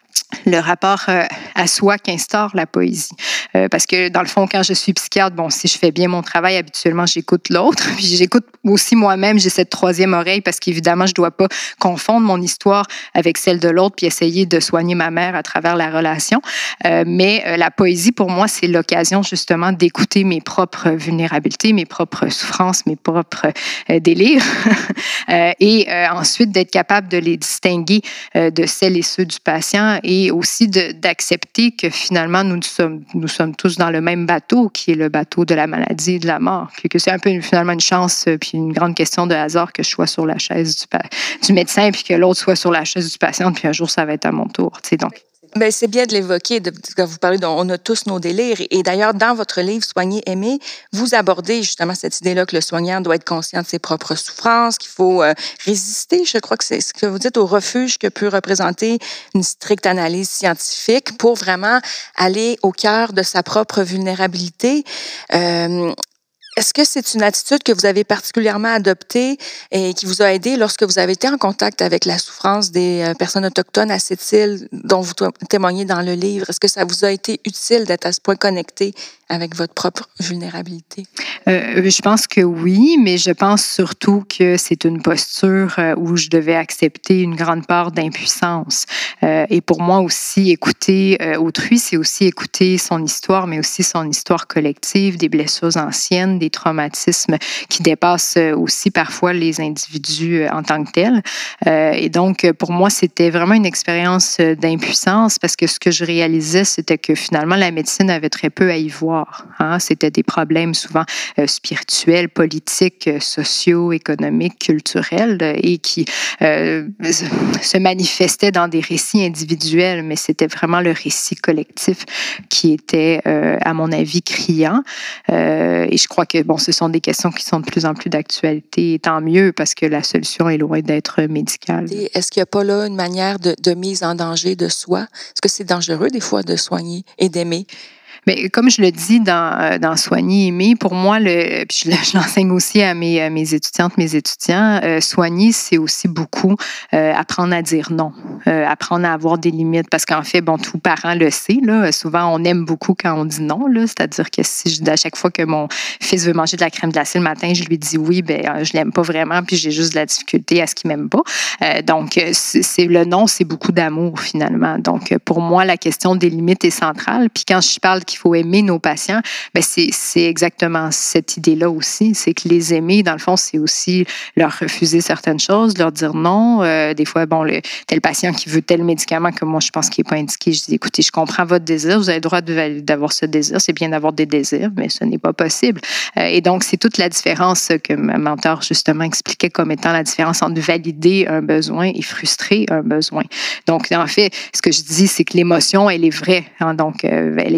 le rapport euh, à soi qu'instaure la poésie. Euh, parce que, dans le fond, quand je suis psychiatre, bon, si je fais bien mon travail, habituellement, j'écoute l'autre. Puis j'écoute aussi moi-même, j'ai cette troisième oreille parce qu'évidemment, je ne dois pas confondre mon histoire avec celle de l'autre puis essayer de soigner ma mère à travers la relation. Euh, mais euh, la poésie, pour moi, c'est l'occasion justement d'écouter mes propres vulnérabilités, mes propres souffrances, mes propres euh, délires. euh, et euh, ensuite, d'être capable de les distinguer euh, de celles et ceux du patient et aussi de, d'accepter que finalement, nous sommes, nous sommes tous dans le même bateau, qui est le bateau de la maladie et de la mort. Puis que c'est un peu finalement une chance, puis une grande question de hasard que je sois sur la chaise du, du médecin, puis que l'autre soit sur la chaise du patient, puis un jour, ça va être à mon tour. Tu sais, donc. Bien, c'est bien de l'évoquer, de, de, vous parlez de, on a tous nos délires. Et d'ailleurs, dans votre livre Soigner, aimer, vous abordez justement cette idée-là que le soignant doit être conscient de ses propres souffrances, qu'il faut euh, résister, je crois que c'est ce que vous dites, au refuge que peut représenter une stricte analyse scientifique pour vraiment aller au cœur de sa propre vulnérabilité. Euh, Est-ce que c'est une attitude que vous avez particulièrement adoptée et qui vous a aidé lorsque vous avez été en contact avec la souffrance des personnes autochtones à cette île dont vous témoignez dans le livre? Est-ce que ça vous a été utile d'être à ce point connecté avec votre propre vulnérabilité? Euh, je pense que oui, mais je pense surtout que c'est une posture où je devais accepter une grande part d'impuissance. Euh, et pour moi aussi, écouter euh, autrui, c'est aussi écouter son histoire, mais aussi son histoire collective, des blessures anciennes, des traumatismes qui dépassent aussi parfois les individus en tant que tels. Euh, et donc, pour moi, c'était vraiment une expérience d'impuissance parce que ce que je réalisais, c'était que finalement, la médecine avait très peu à y voir. Hein? C'était des problèmes souvent euh, spirituels, politiques, euh, sociaux, économiques, culturels euh, et qui euh, se manifestaient dans des récits individuels, mais c'était vraiment le récit collectif qui était, euh, à mon avis, criant. Euh, et je crois que bon, ce sont des questions qui sont de plus en plus d'actualité, et tant mieux parce que la solution est loin d'être médicale. Est-ce qu'il n'y a pas là une manière de, de mise en danger de soi? Est-ce que c'est dangereux des fois de soigner et d'aimer? Mais comme je le dis dans, dans Soigner, aimer, pour moi, le, puis je, je l'enseigne aussi à mes, à mes étudiantes, mes étudiants, euh, soigner, c'est aussi beaucoup euh, apprendre à dire non, euh, apprendre à avoir des limites. Parce qu'en fait, bon, tout parent le sait, là, souvent on aime beaucoup quand on dit non, là, c'est-à-dire que si je, à chaque fois que mon fils veut manger de la crème glacée le matin, je lui dis oui, ben je l'aime pas vraiment, puis j'ai juste de la difficulté à ce qu'il m'aime pas. Euh, donc, c'est, c'est, le non, c'est beaucoup d'amour finalement. Donc, pour moi, la question des limites est centrale. Puis quand je parle qu'il faut aimer nos patients, ben c'est, c'est exactement cette idée-là aussi. C'est que les aimer, dans le fond, c'est aussi leur refuser certaines choses, leur dire non. Euh, des fois, bon, le, tel patient qui veut tel médicament que moi, je pense qu'il n'est pas indiqué, je dis, écoutez, je comprends votre désir, vous avez le droit de, d'avoir ce désir, c'est bien d'avoir des désirs, mais ce n'est pas possible. Euh, et donc, c'est toute la différence que ma mentor, justement, expliquait comme étant la différence entre valider un besoin et frustrer un besoin. Donc, en fait, ce que je dis, c'est que l'émotion, elle est vraie, hein, donc euh, elle est valide.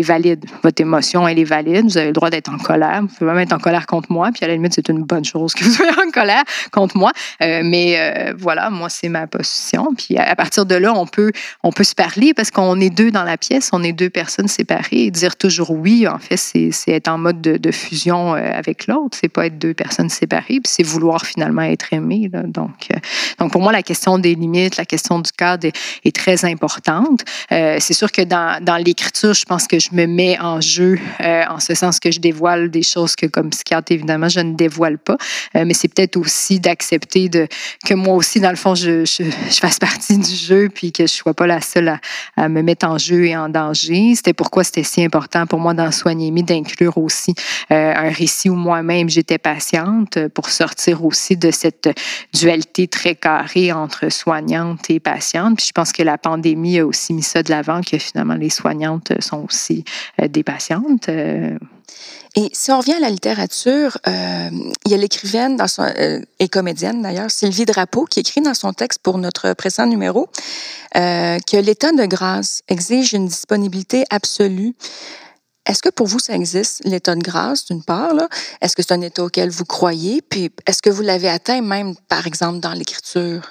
votre émotion, elle est valide. Vous avez le droit d'être en colère. Vous pouvez même être en colère contre moi. Puis à la limite, c'est une bonne chose que vous soyez en colère contre moi. Euh, mais euh, voilà, moi, c'est ma position. Puis à, à partir de là, on peut, on peut se parler parce qu'on est deux dans la pièce. On est deux personnes séparées. Et dire toujours oui, en fait, c'est, c'est être en mode de, de fusion euh, avec l'autre. C'est pas être deux personnes séparées. Puis c'est vouloir finalement être aimé. Là. Donc, euh, donc, pour moi, la question des limites, la question du cadre est, est très importante. Euh, c'est sûr que dans, dans l'écriture, je pense que je me mets en jeu euh, en ce sens que je dévoile des choses que, comme psychiatre, évidemment, je ne dévoile pas. Euh, mais c'est peut-être aussi d'accepter de, que moi aussi, dans le fond, je, je, je fasse partie du jeu puis que je ne sois pas la seule à, à me mettre en jeu et en danger. C'était pourquoi c'était si important pour moi d'en soigner, mais d'inclure aussi euh, un récit où moi-même, j'étais patiente pour sortir aussi de cette dualité très carrée entre soignante et patiente. Puis je pense que la pandémie a aussi mis ça de l'avant, que finalement, les soignantes sont aussi euh, des patientes. Euh, Et si on revient à la littérature, euh, il y a l'écrivaine dans son, euh, et comédienne d'ailleurs, Sylvie Drapeau, qui écrit dans son texte pour notre précédent numéro euh, que l'état de grâce exige une disponibilité absolue. Est-ce que pour vous, ça existe, l'état de grâce, d'une part, là? Est-ce que c'est un état auquel vous croyez? Puis est-ce que vous l'avez atteint même, par exemple, dans l'écriture?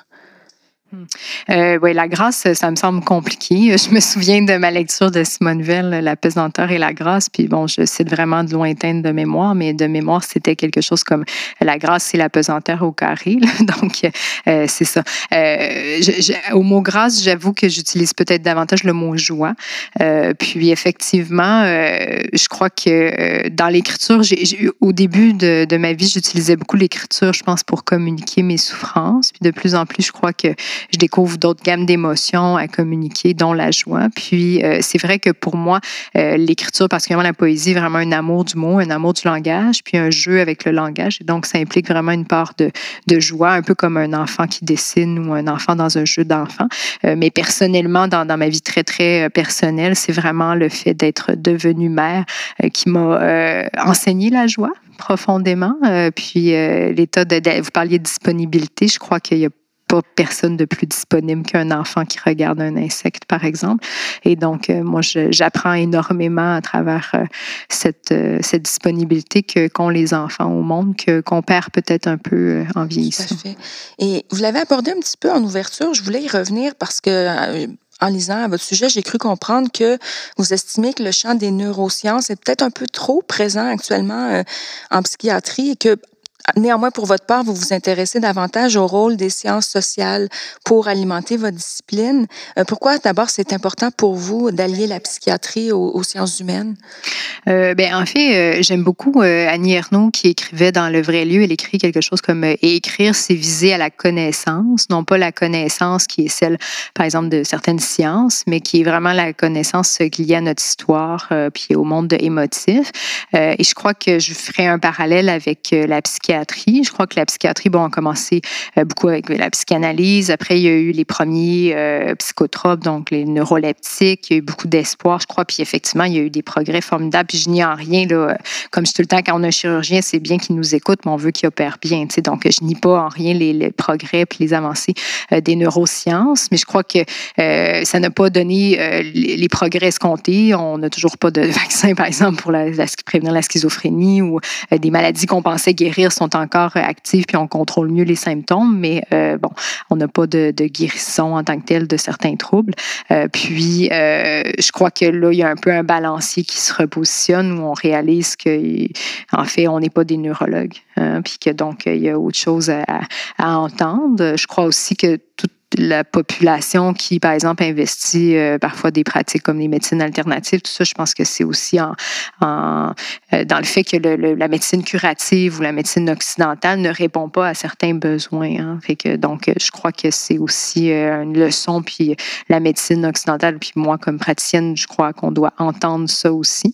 Euh, oui, la grâce, ça me semble compliqué. Je me souviens de ma lecture de Simone Veil, La pesanteur et la grâce. Puis bon, je cite vraiment de lointaine de mémoire, mais de mémoire, c'était quelque chose comme la grâce, c'est la pesanteur au carré. Là. Donc, euh, c'est ça. Euh, je, je, au mot grâce, j'avoue que j'utilise peut-être davantage le mot joie. Euh, puis effectivement, euh, je crois que euh, dans l'écriture, j'ai, j'ai, au début de, de ma vie, j'utilisais beaucoup l'écriture, je pense, pour communiquer mes souffrances. Puis de plus en plus, je crois que je découvre d'autres gammes d'émotions à communiquer, dont la joie. Puis, euh, c'est vrai que pour moi, euh, l'écriture, particulièrement la poésie, est vraiment un amour du mot, un amour du langage, puis un jeu avec le langage. Et donc, ça implique vraiment une part de, de joie, un peu comme un enfant qui dessine ou un enfant dans un jeu d'enfant. Euh, mais personnellement, dans, dans ma vie très, très personnelle, c'est vraiment le fait d'être devenue mère euh, qui m'a euh, enseigné la joie profondément. Euh, puis, euh, l'état de, de... Vous parliez de disponibilité, je crois qu'il y a pas personne de plus disponible qu'un enfant qui regarde un insecte, par exemple. Et donc, euh, moi, je, j'apprends énormément à travers euh, cette, euh, cette disponibilité que, qu'ont les enfants au monde, que, qu'on perd peut-être un peu euh, en vieillissant. Tout à fait. Et vous l'avez abordé un petit peu en ouverture. Je voulais y revenir parce que... Euh, en lisant à votre sujet, j'ai cru comprendre que vous estimez que le champ des neurosciences est peut-être un peu trop présent actuellement euh, en psychiatrie et que néanmoins, pour votre part, vous vous intéressez davantage au rôle des sciences sociales pour alimenter votre discipline. Euh, pourquoi, d'abord, c'est important pour vous d'allier la psychiatrie aux, aux sciences humaines? Euh, ben, en fait, euh, j'aime beaucoup euh, Annie Ernaux qui écrivait dans Le vrai lieu. Elle écrit quelque chose comme euh, « Et écrire, c'est viser à la connaissance, non pas la connaissance qui est celle, par exemple, de certaines sciences, mais qui est vraiment la connaissance liée à notre histoire euh, puis au monde émotif. Euh, et je crois que je ferai un parallèle avec euh, la psychiatrie. Je crois que la psychiatrie, bon, a commencé euh, beaucoup avec la psychanalyse. Après, il y a eu les premiers euh, psychotropes, donc les neuroleptiques. Il y a eu beaucoup d'espoir, je crois. Puis effectivement, il y a eu des progrès formidables. Puis je nie en rien, là, comme je dis tout le temps, quand on a un chirurgien, c'est bien qu'il nous écoute, mais on veut qu'il opère bien. Tu sais, donc, je nie pas en rien les, les progrès puis les avancées euh, des neurosciences. Mais je crois que euh, ça n'a pas donné euh, les, les progrès escomptés. On n'a toujours pas de vaccin, par exemple, pour la, la, prévenir la schizophrénie ou euh, des maladies qu'on pensait guérir sont encore actives puis on contrôle mieux les symptômes, mais euh, bon, on n'a pas de, de guérison en tant que telle de certains troubles. Euh, puis, euh, je crois que là, il y a un peu un balancier qui se repositionne où on réalise que, en fait, on n'est pas des neurologues, hein, puis que donc, il y a autre chose à, à entendre. Je crois aussi que toute la population qui, par exemple, investit euh, parfois des pratiques comme les médecines alternatives, tout ça, je pense que c'est aussi en, en, euh, dans le fait que le, le, la médecine curative ou la médecine occidentale ne répond pas à certains besoins. Hein. Fait que, donc, je crois que c'est aussi euh, une leçon, puis la médecine occidentale, puis moi, comme praticienne, je crois qu'on doit entendre ça aussi.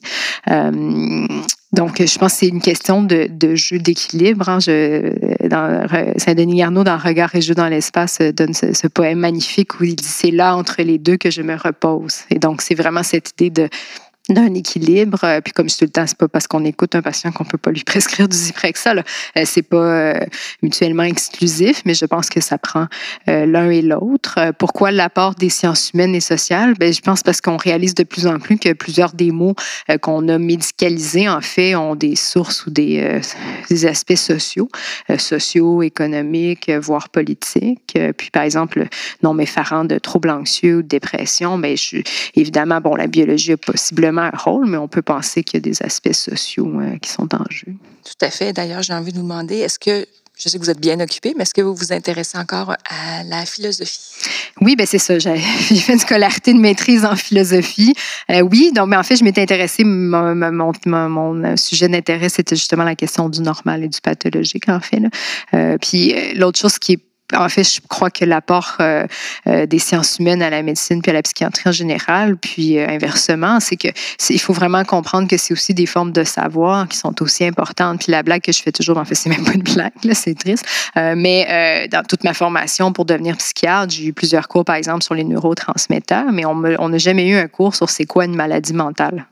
Euh, Donc, je pense que c'est une question de, de jeu d'équilibre. Hein. Je, dans Saint-Denis Garneau, dans Regard et jeu dans l'espace, donne ce, ce poème magnifique où il dit « C'est là, entre les deux, que je me repose ». Et donc, c'est vraiment cette idée de d'un équilibre. Euh, puis comme je dis tout le temps, c'est pas parce qu'on écoute un patient qu'on peut pas lui prescrire du Zyprexa, là. Euh, c'est pas euh, mutuellement exclusif, mais je pense que ça prend euh, l'un et l'autre. Euh, pourquoi l'apport des sciences humaines et sociales? Ben, je pense parce qu'on réalise de plus en plus que plusieurs des mots euh, qu'on a médicalisés, en fait, ont des sources ou des, euh, des aspects sociaux, euh, sociaux, économiques, euh, voire politiques. Euh, puis par exemple, non m'effarant de troubles anxieux ou de dépression, ben, je, évidemment, bon, la biologie a possiblement un rôle, mais on peut penser qu'il y a des aspects sociaux euh, qui sont en jeu. Tout à fait. D'ailleurs, j'ai envie de vous demander, est-ce que, je sais que vous êtes bien occupé, mais est-ce que vous vous intéressez encore à la philosophie? Oui, ben c'est ça. J'ai, j'ai fait une scolarité de maîtrise en philosophie. Euh, oui, donc mais en fait, je m'étais intéressée, mon, mon, mon, mon sujet d'intérêt, c'était justement la question du normal et du pathologique, en fait. Là. Euh, puis euh, l'autre chose qui est En fait, je crois que l'apport euh, euh, des sciences humaines à la médecine puis à la psychiatrie en général, puis euh, inversement, c'est que c'est, il faut vraiment comprendre que c'est aussi des formes de savoir qui sont aussi importantes. Puis la blague que je fais toujours, en fait, c'est même pas une blague, là, c'est triste. Euh, mais euh, dans toute ma formation pour devenir psychiatre, j'ai eu plusieurs cours, par exemple, sur les neurotransmetteurs, mais on me, on n'a jamais eu un cours sur c'est quoi une maladie mentale.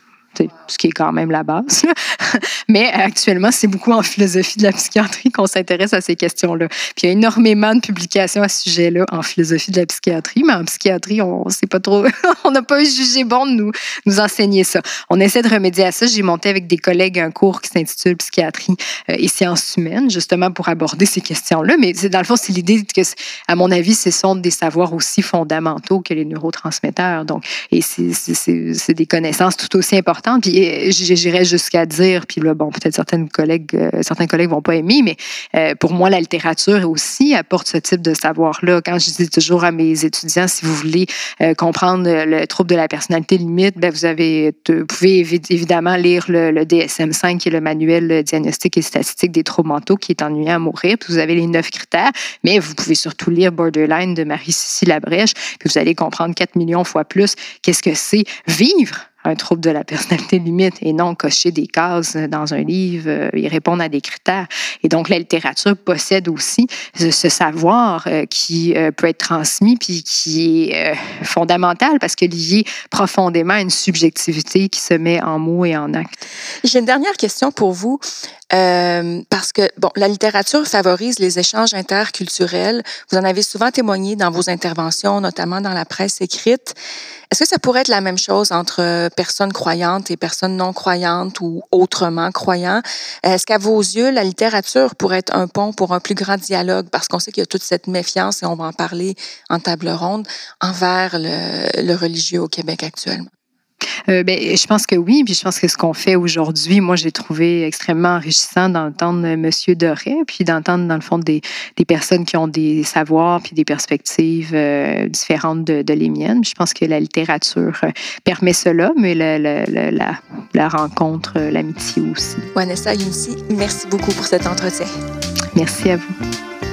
Ce qui est quand même la base. Mais actuellement, c'est beaucoup en philosophie de la psychiatrie qu'on s'intéresse à ces questions-là. Puis il y a énormément de publications à ce sujet-là en philosophie de la psychiatrie, mais en psychiatrie, on sait pas trop, on n'a pas jugé bon de nous, nous enseigner ça. On essaie de remédier à ça. J'ai monté avec des collègues un cours qui s'intitule Psychiatrie et sciences humaines, justement pour aborder ces questions-là. Mais c'est, dans le fond, c'est l'idée que, à mon avis, ce sont des savoirs aussi fondamentaux que les neurotransmetteurs. Donc, et c'est, c'est, c'est, c'est des connaissances tout aussi importantes. Puis j'irais jusqu'à dire, puis là, bon, peut-être certaines collègues, euh, certains collègues vont pas aimer, mais euh, pour moi, la littérature aussi apporte ce type de savoir-là. Quand je dis toujours à mes étudiants, si vous voulez euh, comprendre le trouble de la personnalité limite, ben vous avez, vous pouvez évidemment lire le, le D S M cinq, qui est le manuel diagnostique et statistique des troubles mentaux, qui est ennuyant à mourir. Puis vous avez les neuf critères, mais vous pouvez surtout lire Borderline de Marie-Cécile Labrèche, puis vous allez comprendre quatre millions fois plus qu'est-ce que c'est vivre un trouble de la personnalité limite et non cocher des cases dans un livre euh, et répondre à des critères. Et donc, la littérature possède aussi ce, ce savoir euh, qui euh, peut être transmis puis qui est euh, fondamental parce que lié profondément à une subjectivité qui se met en mots et en actes. J'ai une dernière question pour vous. Euh, parce que, bon, la littérature favorise les échanges interculturels. Vous en avez souvent témoigné dans vos interventions, notamment dans la presse écrite. Est-ce que ça pourrait être la même chose entre personnes croyantes et personnes non croyantes ou autrement croyants? Est-ce qu'à vos yeux, la littérature pourrait être un pont pour un plus grand dialogue? Parce qu'on sait qu'il y a toute cette méfiance, et on va en parler en table ronde, envers le, le religieux au Québec actuellement. Euh, ben, je pense que oui, puis je pense que ce qu'on fait aujourd'hui, moi, j'ai trouvé extrêmement enrichissant d'entendre M. Doré, puis d'entendre, dans le fond, des, des personnes qui ont des savoirs puis des perspectives euh, différentes de, de les miennes. Je pense que la littérature permet cela, mais la, la, la, la, la rencontre, l'amitié aussi. Wanessa Younsi, merci beaucoup pour cet entretien. Merci à vous.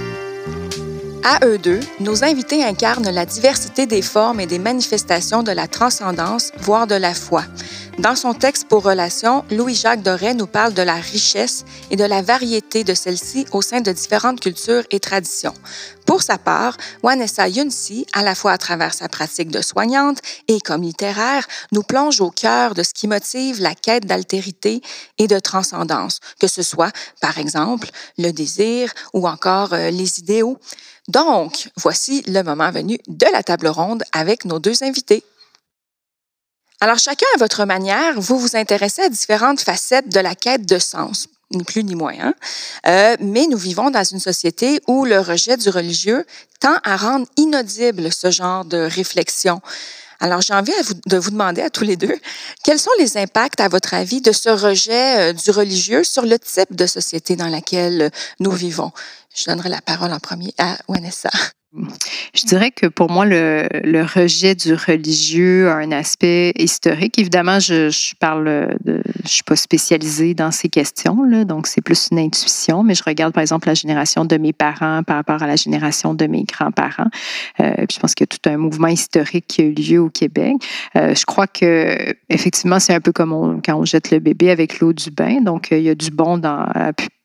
À eux deux, nos invités incarnent la diversité des formes et des manifestations de la transcendance, voire de la foi. Dans son texte pour Relations, Louis-Jacques Doré nous parle de la richesse et de la variété de celle-ci au sein de différentes cultures et traditions. Pour sa part, Wanessa Younsi, à la fois à travers sa pratique de soignante et comme littéraire, nous plonge au cœur de ce qui motive la quête d'altérité et de transcendance, que ce soit, par exemple, le désir ou encore euh, les idéaux. Donc, voici le moment venu de la table ronde avec nos deux invités. Alors, chacun à votre manière, vous vous intéressez à différentes facettes de la quête de sens, ni plus ni moins. Hein? Euh, mais nous vivons dans une société où le rejet du religieux tend à rendre inaudible ce genre de réflexion. Alors, j'ai envie à vous, de vous demander à tous les deux, quels sont les impacts, à votre avis, de ce rejet euh, du religieux sur le type de société dans laquelle euh, nous vivons? Je donnerai la parole en premier à Wanessa. Je dirais que pour moi, le, le rejet du religieux a un aspect historique. Évidemment, je, je parle de, je suis pas spécialisée dans ces questions-là, donc c'est plus une intuition, mais je regarde par exemple la génération de mes parents par rapport à la génération de mes grands-parents. Euh, puis je pense qu'il y a tout un mouvement historique qui a eu lieu au Québec. Euh, je crois que effectivement, c'est un peu comme on, quand on jette le bébé avec l'eau du bain, donc il y a du bon dans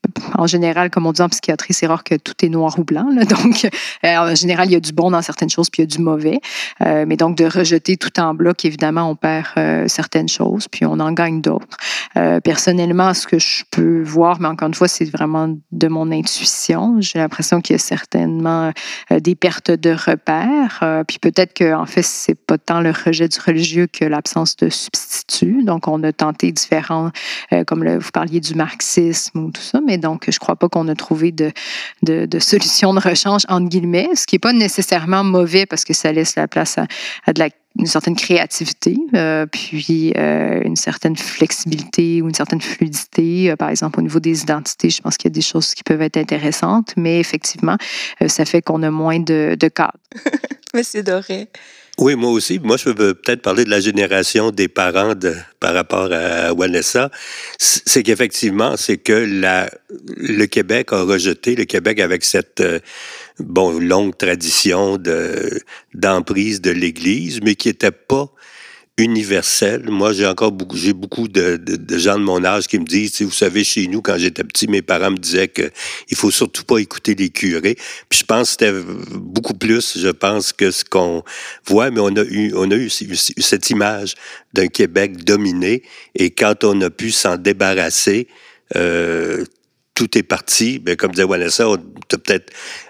en général, comme on dit en psychiatrie, c'est rare que tout est noir ou blanc. Là. Donc, euh, en général, il y a du bon dans certaines choses, puis il y a du mauvais. Euh, mais donc, de rejeter tout en bloc, évidemment, on perd euh, certaines choses, puis on en gagne d'autres. Euh, personnellement, ce que je peux voir, mais encore une fois, c'est vraiment de mon intuition. J'ai l'impression qu'il y a certainement euh, des pertes de repères. Euh, puis peut-être qu'en fait, c'est pas tant le rejet du religieux que l'absence de substitut. Donc, on a tenté différents, euh, comme le, vous parliez du marxisme ou tout ça, mais donc, je crois pas qu'on a trouvé de, de, de solution de rechange, entre guillemets, ce qui est pas nécessairement mauvais parce que ça laisse la place à, à de la une certaine créativité, euh, puis euh, une certaine flexibilité ou une certaine fluidité. Euh, par exemple, au niveau des identités, je pense qu'il y a des choses qui peuvent être intéressantes, mais effectivement, euh, ça fait qu'on a moins de, de cadres. Monsieur Doré. Oui, moi aussi. Moi, je veux peut-être parler de la génération des parents de, par rapport à Vanessa. C'est qu'effectivement, c'est que la, le Québec a rejeté, le Québec avec cette euh, bon longue tradition de d'emprise de l'Église, mais qui était pas universelle. Moi, j'ai encore beaucoup, j'ai beaucoup de, de, de gens de mon âge qui me disent, vous savez, chez nous, quand j'étais petit, mes parents me disaient que il faut surtout pas écouter les curés. Puis je pense que c'était beaucoup plus, je pense, que ce qu'on voit, mais on a eu, on a eu cette image d'un Québec dominé, et quand on a pu s'en débarrasser, euh, tout est parti. Bien, comme disait Vanessa, on t'a peut-être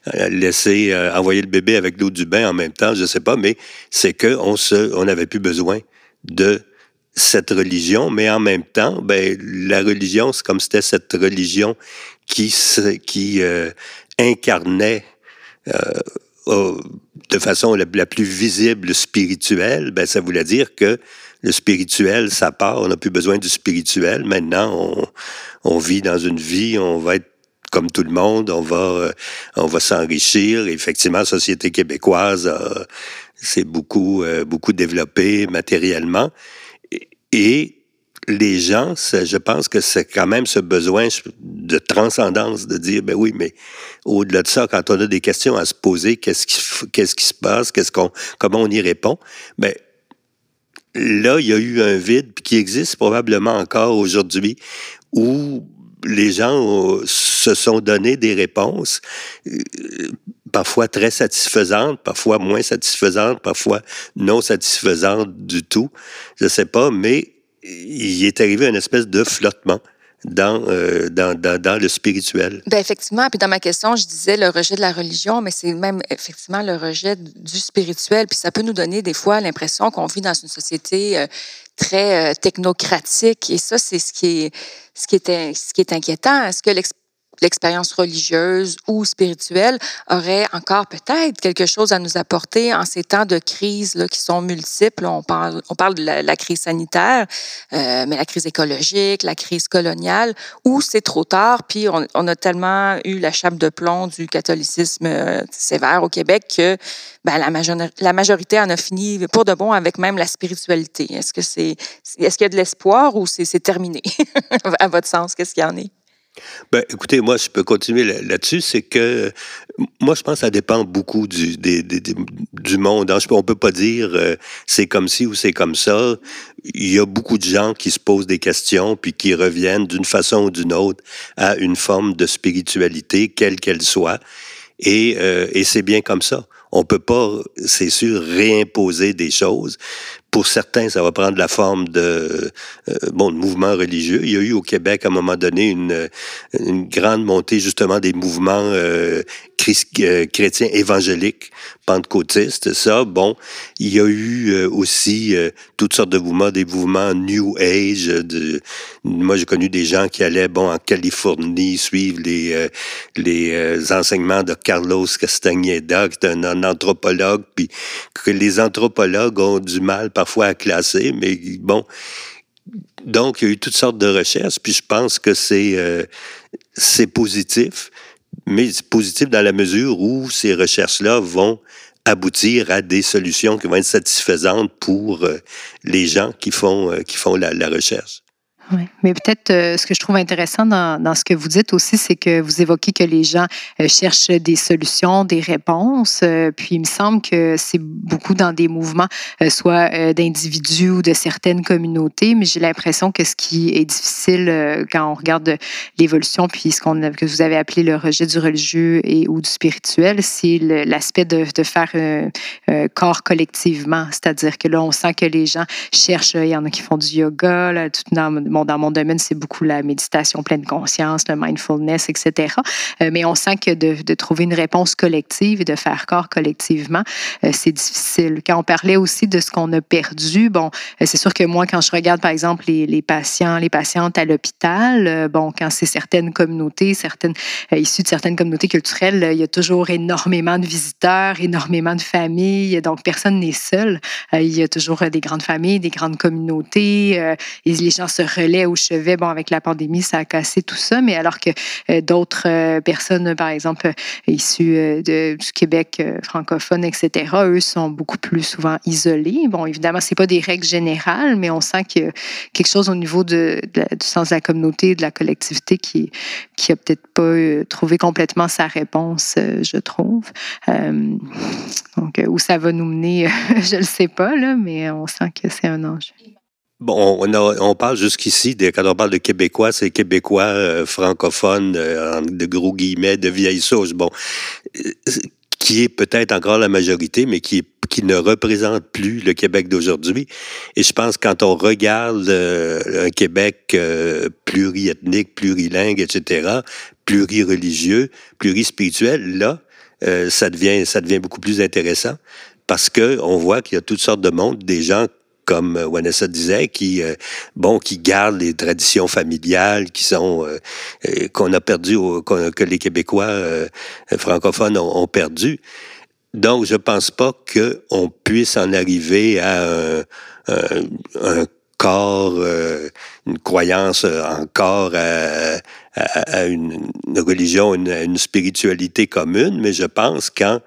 laissé euh, envoyer le bébé avec l'eau du bain en même temps, je sais pas, mais c'est qu'on se, on n'avait plus besoin de cette religion, mais en même temps, ben la religion, c'est comme c'était cette religion qui qui euh, incarnait euh, oh, de façon la, la plus visible spirituelle. Ben ça voulait dire que le spirituel, ça part, on n'a plus besoin du spirituel. Maintenant, on, on vit dans une vie, on va être comme tout le monde, on va, euh, on va s'enrichir. Effectivement, la société québécoise euh, s'est beaucoup, euh, beaucoup développée matériellement. Et, et les gens, je pense que c'est quand même ce besoin de transcendance, de dire, ben oui, mais au-delà de ça, quand on a des questions à se poser, qu'est-ce qui, qu'est-ce qui se passe, qu'est-ce qu'on, comment on y répond, ben là, il y a eu un vide qui existe probablement encore aujourd'hui, où les gens se sont donné des réponses, euh, parfois très satisfaisantes, parfois moins satisfaisantes, parfois non satisfaisantes du tout. Je sais pas, mais il est arrivé une espèce de flottement dans, euh, dans, dans, dans le spirituel. Bien, effectivement. Puis dans ma question, je disais le rejet de la religion, mais c'est même effectivement le rejet du spirituel. Puis ça peut nous donner des fois l'impression qu'on vit dans une société euh, très euh, technocratique. Et ça, c'est ce qui est, ce qui est, ce qui est inquiétant. Est-ce que l'ex- l'expérience religieuse ou spirituelle aurait encore peut-être quelque chose à nous apporter en ces temps de crise là, qui sont multiples? On parle, on parle de la, la crise sanitaire, euh, mais la crise écologique, la crise coloniale, où c'est trop tard, puis on, on a tellement eu la chape de plomb du catholicisme euh, sévère au Québec que ben, la, major- la majorité en a fini pour de bon avec même la spiritualité. Est-ce que c'est, est-ce qu'il y a de l'espoir ou c'est, c'est terminé? À votre sens, qu'est-ce qu'il y en est? Ben, écoutez, moi, je peux continuer là-dessus. C'est que moi, je pense que ça dépend beaucoup du, des, des, du monde. On ne peut pas dire euh, c'est comme ci ou c'est comme ça. Il y a beaucoup de gens qui se posent des questions puis qui reviennent d'une façon ou d'une autre à une forme de spiritualité, quelle qu'elle soit. Et, euh, et c'est bien comme ça. On peut pas, c'est sûr, réimposer des choses. Pour certains, ça va prendre la forme de, euh, bon, de mouvements religieux. Il y a eu au Québec, à un moment donné, une, une grande montée, justement, des mouvements euh, christ, euh, chrétiens évangéliques, pentecôtistes. Ça, bon, il y a eu euh, aussi euh, toutes sortes de mouvements, des mouvements New Age. De, moi, j'ai connu des gens qui allaient, bon, en Californie, suivre les, euh, les euh, enseignements de Carlos Castañeda, qui est un, un anthropologue, puis que les anthropologues ont du mal parfois à classer, mais bon. Donc, il y a eu toutes sortes de recherches, puis je pense que c'est, euh, c'est positif, mais c'est positif dans la mesure où ces recherches-là vont aboutir à des solutions qui vont être satisfaisantes pour euh, les gens qui font, euh, qui font la, la recherche. Oui, mais peut-être euh, ce que je trouve intéressant dans, dans ce que vous dites aussi, c'est que vous évoquez que les gens euh, cherchent des solutions, des réponses. Euh, puis il me semble que c'est beaucoup dans des mouvements, euh, soit euh, d'individus ou de certaines communautés, mais j'ai l'impression que ce qui est difficile euh, quand on regarde l'évolution, puis ce qu'on a, que vous avez appelé le rejet du religieux et ou du spirituel, c'est le, l'aspect de, de faire un, un corps collectivement. C'est-à-dire que là, on sent que les gens cherchent, il y en a qui font du yoga, là, tout dans Bon, dans mon domaine, c'est beaucoup la méditation pleine conscience, le mindfulness, et cetera. Euh, mais on sent que de, de trouver une réponse collective et de faire corps collectivement, euh, c'est difficile. Quand on parlait aussi de ce qu'on a perdu, bon, euh, c'est sûr que moi, quand je regarde, par exemple, les, les patients, les patientes à l'hôpital, euh, bon, quand c'est certaines communautés, certaines euh, issues de certaines communautés culturelles, euh, il y a toujours énormément de visiteurs, énormément de familles, donc personne n'est seul. Euh, il y a toujours des grandes familles, des grandes communautés, euh, et les gens se relaient au chevet. Bon, avec la pandémie, ça a cassé tout ça, mais alors que euh, d'autres euh, personnes, par exemple, euh, issues euh, de, du Québec euh, francophone, et cetera, eux sont beaucoup plus souvent isolés. Bon, évidemment, c'est pas des règles générales, mais on sent qu'il y a quelque chose au niveau de, de la, du sens de la communauté, de la collectivité qui qui a peut-être pas euh, trouvé complètement sa réponse, euh, je trouve. Euh, donc, euh, où ça va nous mener, je le sais pas, là, mais on sent que c'est un enjeu. Bon, on, a, on parle jusqu'ici, de, quand on parle de Québécois, c'est Québécois euh, francophones, euh, de gros guillemets, de vieille sauce, bon, euh, qui est peut-être encore la majorité, mais qui, qui ne représente plus le Québec d'aujourd'hui. Et je pense que quand on regarde euh, un Québec euh, pluriethnique, plurilingue, et cetera, plurireligieux, plurispirituel, là, euh, ça devient, ça devient beaucoup plus intéressant parce que on voit qu'il y a toutes sortes de monde, des gens comme Vanessa disait, qui euh, bon, qui gardent les traditions familiales, qui sont euh, euh, qu'on a perdu, au, qu'on, que les Québécois euh, francophones ont, ont perdu. Donc, je pense pas qu'on puisse en arriver à un, un, un corps, euh, une croyance encore à, à, à une, une religion, une, une spiritualité commune, mais je pense qu'en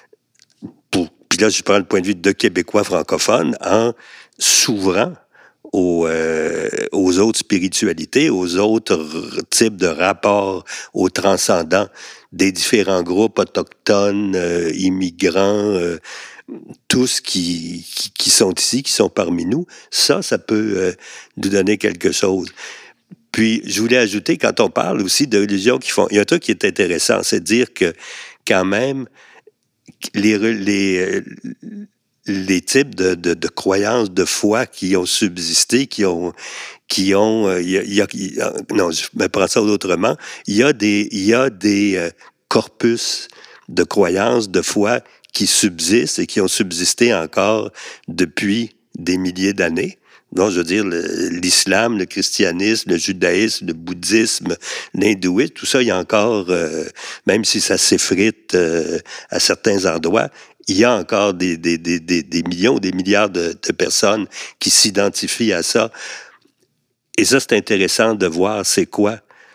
pour, puis là, je prends le point de vue de Québécois francophones, en s'ouvrant aux, euh, aux autres spiritualités, aux autres r- types de rapports au transcendant des différents groupes autochtones, euh, immigrants, euh, tous qui, qui, qui sont ici, qui sont parmi nous, ça, ça peut euh, nous donner quelque chose. Puis, je voulais ajouter, quand on parle aussi de religions qui font... Il y a un truc qui est intéressant, c'est de dire que, quand même, les... les les types de, de, de croyances, de foi qui ont subsisté, qui ont, qui ont, euh, y a, y a, y a, non, je me prends ça autrement. Il y a des, il y a des euh, corpus de croyances, de foi qui subsistent et qui ont subsisté encore depuis des milliers d'années. Donc, je veux dire, le, l'islam, le christianisme, le judaïsme, le bouddhisme, l'hindouisme, tout ça, il y a encore, euh, même si ça s'effrite euh, à certains endroits, il y a encore des, des, des, des, des millions, des milliards de, de personnes qui s'identifient à ça. Et ça, c'est intéressant de voir c'est quoi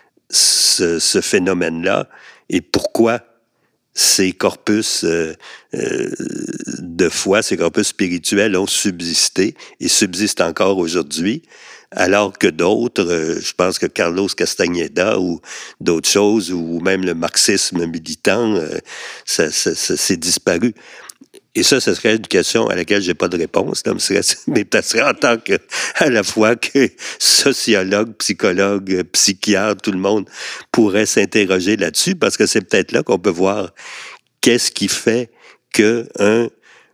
ce, ce phénomène-là et pourquoi ces corpus euh, euh, de foi, ces corpus spirituels ont subsisté et subsistent encore aujourd'hui, alors que d'autres, euh, je pense que Carlos Castañeda ou d'autres choses, ou même le marxisme militant, euh, ça, ça, ça s'est disparu. Et ça, ce serait une question à laquelle j'ai pas de réponse, là, mais, serait, mais peut-être en tant que, à la fois que sociologue, psychologue, psychiatre, tout le monde pourrait s'interroger là-dessus, parce que c'est peut-être là qu'on peut voir qu'est-ce qui fait que un,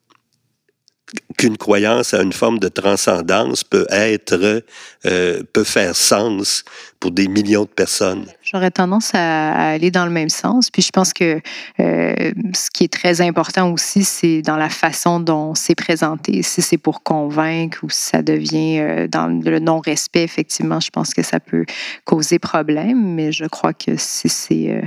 qu'une croyance à une forme de transcendance peut être, euh, peut faire sens pour des millions de personnes. J'aurais tendance à, à aller dans le même sens. Puis je pense que euh, ce qui est très important aussi, c'est dans la façon dont c'est présenté. Si c'est pour convaincre ou si ça devient euh, dans le non-respect, effectivement, je pense que ça peut causer problème. Mais je crois que si c'est euh,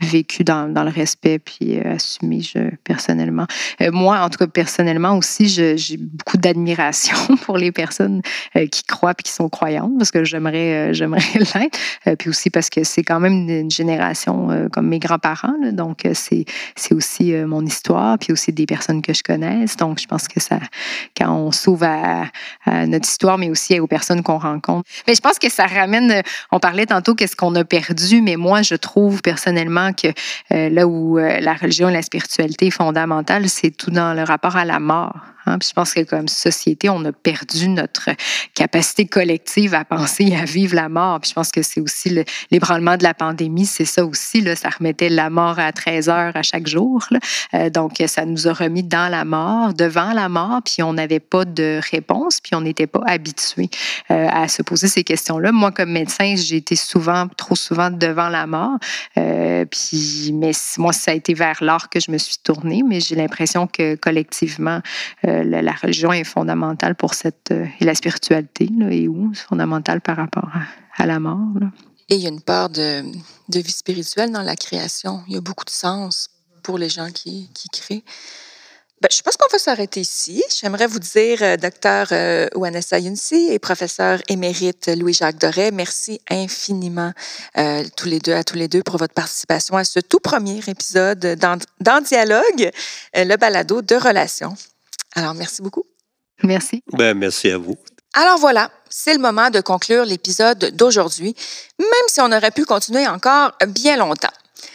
vécu dans, dans le respect puis euh, assumé, je, personnellement. Euh, moi, en tout cas, personnellement aussi, je, j'ai beaucoup d'admiration pour les personnes euh, qui croient et qui sont croyantes, parce que j'aimerais, euh, j'aimerais l'être. Euh, puis aussi parce que c'est quand même une génération euh, comme mes grands-parents, là, donc euh, c'est, c'est aussi euh, mon histoire, puis aussi des personnes que je connaisse. Donc, je pense que ça, quand on s'ouvre à, à notre histoire, mais aussi aux personnes qu'on rencontre. Mais je pense que ça ramène, on parlait tantôt qu'est-ce qu'on a perdu, mais moi, je trouve personnellement que euh, là où euh, la religion et la spiritualité est fondamentale, c'est tout dans le rapport à la mort. Hein? Puis je pense que comme société, on a perdu notre capacité collective à penser et à vivre la mort. Puis je pense que c'est aussi le, l'ébranlement de la pandémie, c'est ça aussi, là, ça remettait la mort à treize heures à chaque jour. Là. Euh, donc, ça nous a remis dans la mort, devant la mort, puis on n'avait pas de réponse, puis on n'était pas habitué euh, à se poser ces questions-là. Moi, comme médecin, j'ai été souvent, trop souvent devant la mort. Euh, puis, mais moi, ça a été vers l'art que je me suis tournée, mais j'ai l'impression que collectivement, euh, la, la religion est fondamentale pour cette... Euh, et la spiritualité, là, et où c'est fondamental par rapport à, à la mort. Là. Et il y a une part de, de vie spirituelle dans la création. Il y a beaucoup de sens pour les gens qui, qui créent. Ben, je pense qu'on va s'arrêter ici. J'aimerais vous dire, euh, docteur euh, Ouanessa Younsi et professeur émérite Louis-Jacques Doré, merci infiniment euh, tous les deux, à tous les deux pour votre participation à ce tout premier épisode dans, dans Dialogue, euh, le balado de relations. Alors, merci beaucoup. Merci. Ben, merci à vous. Alors voilà, c'est le moment de conclure l'épisode d'aujourd'hui, même si on aurait pu continuer encore bien longtemps.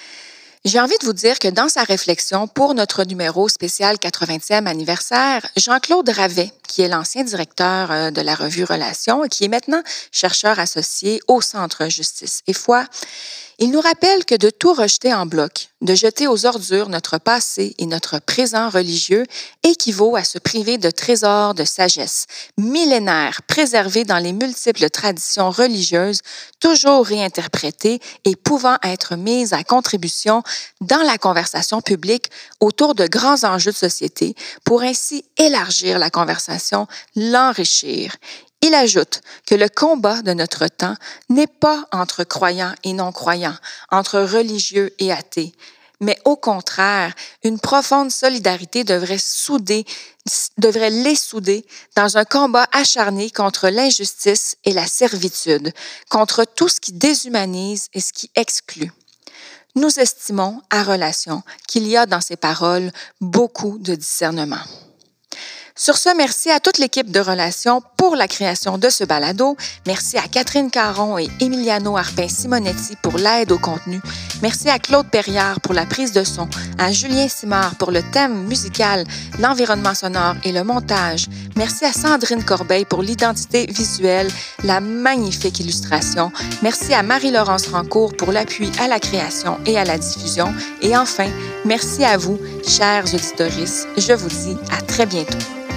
J'ai envie de vous dire que dans sa réflexion pour notre numéro spécial quatre-vingtième anniversaire, Jean-Claude Ravet, qui est l'ancien directeur de la revue Relations et qui est maintenant chercheur associé au Centre Justice et Foi, il nous rappelle que de tout rejeter en bloc, de jeter aux ordures notre passé et notre présent religieux équivaut à se priver de trésors de sagesse millénaires préservés dans les multiples traditions religieuses, toujours réinterprétées et pouvant être mises à contribution dans la conversation publique autour de grands enjeux de société pour ainsi élargir la conversation, l'enrichir. Il ajoute que le combat de notre temps n'est pas entre croyants et non-croyants, entre religieux et athées, mais au contraire, une profonde solidarité devrait souder, devrait les souder dans un combat acharné contre l'injustice et la servitude, contre tout ce qui déshumanise et ce qui exclut. Nous estimons, à Relation, qu'il y a dans ces paroles beaucoup de discernement. Sur ce, merci à toute l'équipe de Relations pour la création de ce balado. Merci à Catherine Caron et Emiliano Arpin-Simonetti pour l'aide au contenu. Merci à Claude Perriard pour la prise de son, à Julien Simard pour le thème musical, l'environnement sonore et le montage. Merci à Sandrine Corbeil pour l'identité visuelle, la magnifique illustration. Merci à Marie-Laurence Rancourt pour l'appui à la création et à la diffusion. Et enfin, merci à vous, chers auditoristes. Je vous dis à très bientôt.